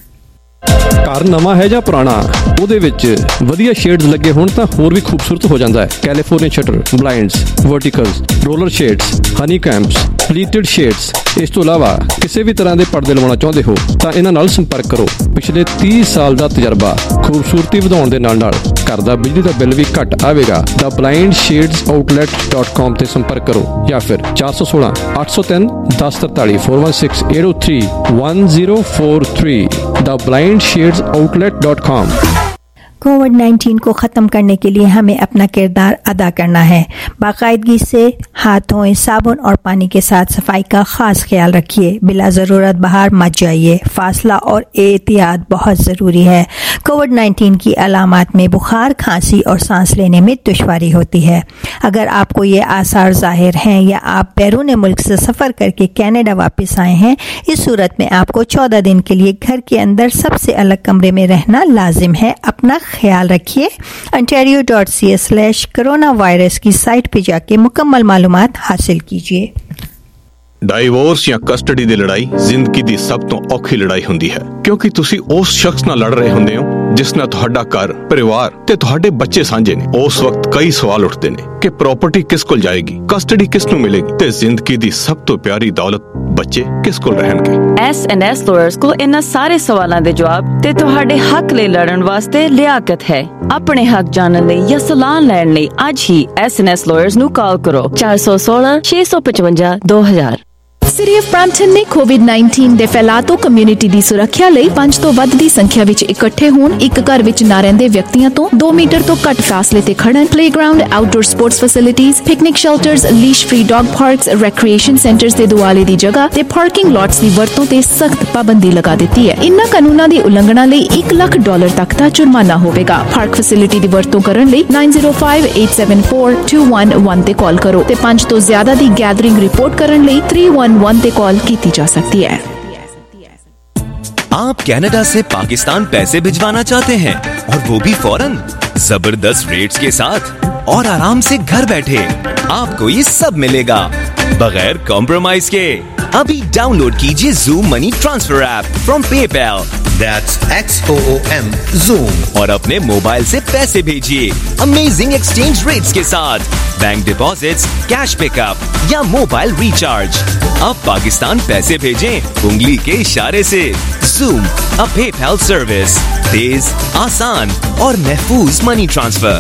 घर नवा है ਜਾਂ ਪੁਰਾਣਾ, ਉਹਦੇ ਵਿੱਚ ਵਧੀਆ ਸ਼ੇਡਸ ਲੱਗੇ ਹੋਣ ਤਾਂ ਹੋਰ ਵੀ ਖੂਬਸੂਰਤ ਹੋ ਜਾਂਦਾ ਹੈ। California shutter, blinds, verticals, roller shades, honeycombs, pleated shades. ਇਸ ਤੋਂ ਇਲਾਵਾ ਕਿਸੇ ਵੀ ਤਰ੍ਹਾਂ ਦੇ ਪਰਦੇ ਲਵਾਉਣਾ ਚਾਹੁੰਦੇ ਹੋ ਤਾਂ ਇਹਨਾਂ ਨਾਲ ਸੰਪਰਕ ਕਰੋ। ਪਿਛਲੇ तीस ਸਾਲ ਦਾ ਤਜਰਬਾ, ਖੂਬਸੂਰਤੀ ਵਧਾਉਣ ਦੇ ਨਾਲ ਨਾਲ ਘਰ ਦਾ ਬਿਜਲੀ ਦਾ ਬਿੱਲ ਵੀ ਘੱਟ ਆਵੇਗਾ। The blind shades outlet dot com ਤੇ ਸੰਪਰਕ ਕਰੋ ਜਾਂ ਫਿਰ ਚਾਰ ਸੌ ਸੋਲਾਂ ਅੱਠ ਸੌ ਤਿੰਨ ਦਸ ਤਰਤਾਲੀ four one six eight zero three one zero four three the blind shades outlet dot com. Covid nineteen को ख़त्म करने के लिए हमें अपना किरदार अदा करना है। बाकायदगी से हाथ धोएं, साबुन और पानी के साथ सफाई का खास ख्याल रखिए। बिला ज़रूरत बाहर मत जाइए। फासला और एहतियात बहुत ज़रूरी है। कोविड नाइन्टीन की अलामात में बुखार, खांसी और सांस लेने में दुश्वारी होती है। अगर आपको ये आसार ज़ाहिर हैं या आप बैरून मुल्क से सफ़र करके कनाडा वापस आए हैं, इस सूरत में आपको चौदह दिन के लिए घर के अंदर सबसे अलग कमरे में रहना लाजिम है। अपना ख्याल रखिए। ontario dot c a slash corona virus की साइट पे जाके मुकम्मल मालूमात हासिल कीजिए। ਡਾਈਵੋਰਸ ਜਾਂ ਕਸਟਡੀ ਦੀ ਲੜਾਈ ਜ਼ਿੰਦਗੀ ਦੀ ਸਭ ਤੋਂ ਔਖੀ ਲੜਾਈ ਹੁੰਦੀ ਹੈ, ਕਿਉਂਕਿ ਤੁਸੀਂ ਉਸ ਸ਼ਖਸ ਨਾਲ ਲੜ ਰਹੇ ਹੁੰਦੇ ਹੋ ਜਿਸ ਨਾਲ ਤੁਹਾਡਾ ਘਰ, ਪਰਿਵਾਰ ਤੇ ਤੁਹਾਡੇ ਬੱਚੇ ਸਾਂਝੇ ਨੇ। ਉਸ ਵਕਤ ਕਈ ਸਵਾਲ ਉੱਠਦੇ ਨੇ ਕਿ ਪ੍ਰਾਪਰਟੀ ਕਿਸ ਕੋਲ ਜਾਏਗੀ, ਕਸਟਡੀ ਕਿਸ ਨੂੰ ਮਿਲੇਗੀ ਤੇ ਜ਼ਿੰਦਗੀ ਦੀ ਸਭ ਤੋਂ ਪਿਆਰੀ ਦੌਲਤ ਬੱਚੇ ਕਿਸ ਕੋਲ ਰਹਿਣਗੇ। ਐਸ ਐਂਡ ਐਸ ਲਾਇਰਸ ਕੋਲ ਇਹਨਾਂ ਸਾਰੇ ਸਵਾਲਾਂ ਦੇ ਜਵਾਬ ਤੇ ਤੁਹਾਡੇ ਹੱਕ ਲਈ ਲੜਨ ਵਾਸਤੇ ਲਿਆਕਤ ਹੈ। ਆਪਣੇ ਹੱਕ ਜਾਣਨ ਲਈ ਜਾਂ ਸਲਾਹ ਲੈਣ ਲਈ ਅੱਜ ਹੀ ਐਸ ਐਂਡ ਐਸ ਲਾਇਰਸ ਨੂੰ ਕਾਲ ਕਰੋ ਚਾਰ ਸੌ ਸੋਲਾਂ ਛੇ ਸੌ ਪਚਵੰਜਾ ਦੋ ਹਜ਼ਾਰ। ਸਿਟੀ ਆਫ ਬ੍ਰੈਂਪਟਨ ਨੇ ਕੋਵਿਡ ਨਾਈਨਟੀਨ ਦੇ ਫੈਲਾਅ ਤੋਂ ਕਮਿਊਨਿਟੀ ਦੀ ਸੁਰੱਖਿਆ ਲਈ ਪੰਜ ਤੋਂ ਵੱਧ ਦੀ ਸੰਖਿਆ ਵਿੱਚ ਇਕੱਠੇ ਹੋਣ, ਇੱਕ ਘਰ ਵਿੱਚ ਨਾ ਰਹਿੰਦੇ ਵਿਅਕਤੀਆਂ ਤੋਂ ਦੋ ਮੀਟਰ ਤੋਂ ਘੱਟ ਫਾਸਲੇ ਤੇ ਖੜਨ, playgrounds, outdoor sports facilities, picnic shelters, leash free dog parks, recreation centres ਦੇ ਦੁਆਲੇ ਦੀ ਜਗ੍ਹਾ ਤੇ ਪਾਰਕਿੰਗ ਲੋਟਸ ਦੀ ਵਰਤੋਂ ਤੇ ਸਖਤ ਪਾਬੰਦੀ ਲਗਾ ਦਿੱਤੀ ਹੈ। ਇਨ੍ਹਾਂ ਕਾਨੂੰਨਾਂ ਦੀ ਉਲੰਘਣਾ ਲਈ ਇੱਕ ਲੱਖ ਡਾਲਰ ਤੱਕ ਦਾ ਜੁਰਮਾਨਾ ਹੋਵੇਗਾ। ਪਾਰਕ ਫੈਸਿਲਿਟੀ ਦੀ ਵਰਤੋਂ ਕਰਨ ਲਈ nine zero five eight seven four two one one ਤੇ ਕਾਲ ਕਰੋ ਤੇ ਪੰਜ ਤੋਂ ਜ਼ਿਆਦਾ ਦੀ ਗੈਦਰਿੰਗ ਰਿਪੋਰਟ ਕਰਨ ਲਈ three one one ਤੇ कॉल की जा सकती है। आप कनाडा से पाकिस्तान पैसे भिजवाना चाहते हैं और वो भी फौरन, जबरदस्त रेट्स के साथ और आराम से घर बैठे। आपको ये सब मिलेगा बगैर कॉम्प्रोमाइज के। अभी डाउनलोड कीजिए Zoom money transfer app from PayPal, that's X O O M Zoom, और अपने मोबाइल से पैसे भेजिए अमेजिंग एक्सचेंज रेट्स के साथ, बैंक डिपॉजिट्स, कैश पिकअप या मोबाइल रिचार्ज। अब पाकिस्तान पैसे भेजें उंगली के इशारे से। Zoom, a PayPal सर्विस, तेज, आसान और महफूज मनी ट्रांसफर।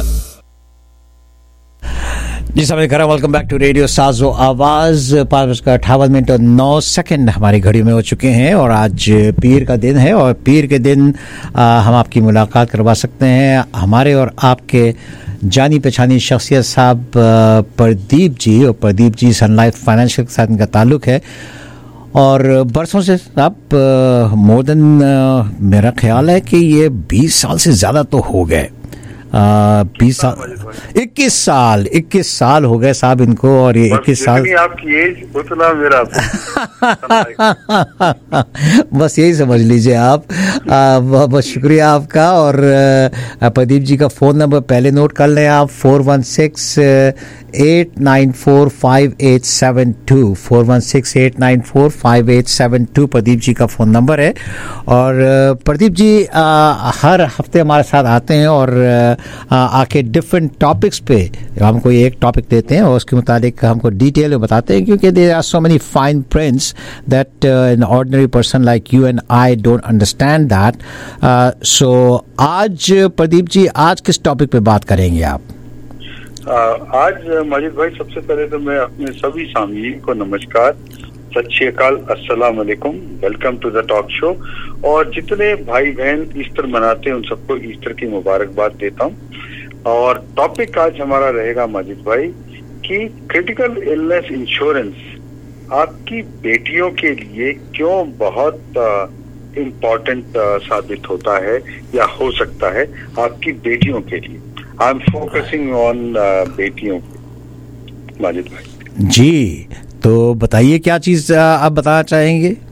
जी समय करा, वेलकम बैक टू रेडियो साजो आवाज। पाँच बजकर अट्ठावन मिनट और नौ सेकंड हमारी घड़ी में हो चुके हैं और आज पीर का दिन है और पीर के दिन आ, हम आपकी मुलाकात करवा सकते हैं हमारे और आपके जानी पहचानी शख्सियत साहब प्रदीप जी। और Pradeep ji Sun Life Financial के साथ इनका ताल्लुक़ है और बरसों से आप मोर देन मेरा ख्याल है कि ये बीस साल से ज़्यादा तो हो गए, बीस साल इक्कीस साल इक्कीस साल हो गए साहब इनको। और ये इक्कीस साल आपकी एज उतना मेरा बस यही समझ लीजिए आप। बहुत बहुत शुक्रिया आपका। और प्रदीप जी का फ़ोन नंबर पहले नोट कर लें आप, four one six eight nine four five eight seven two four one six eight nine four five eight seven two Pradeep ji का फ़ोन नंबर है। और प्रदीप जी आ, हर हफ्ते हमारे साथ आते हैं और आ, आके डिफरेंट टॉपिक्स पे हमको एक टॉपिक देते हैं और उसके मुताबिक हमको डिटेल में बताते हैं, क्योंकि there are so many fine prints that an ordinary person like you and I don't understand that. So आज प्रदीप जी, आज किस टॉपिक पे बात करेंगे आप? आ, आज माजिद भाई, सबसे पहले तो मैं अपने सभी सामीन को नमस्कार, सत श्री अकाल, अस्सलाम वालेकुम, welcome to the talk show. और जितने भाई बहन ईस्टर मनाते हैं उन सबको ईस्टर की मुबारकबाद देता हूँ। और टॉपिक आज हमारा रहेगा माजिद भाई कि क्रिटिकल इलनेस इंश्योरेंस आपकी बेटियों के लिए क्यों बहुत इम्पोर्टेंट uh, uh, साबित होता है या हो सकता है आपकी बेटियों के लिए। आई एम फोकसिंग ऑन बेटियों के। माजिद भाई जी, तो बताइए क्या चीज आप बताना चाहेंगे?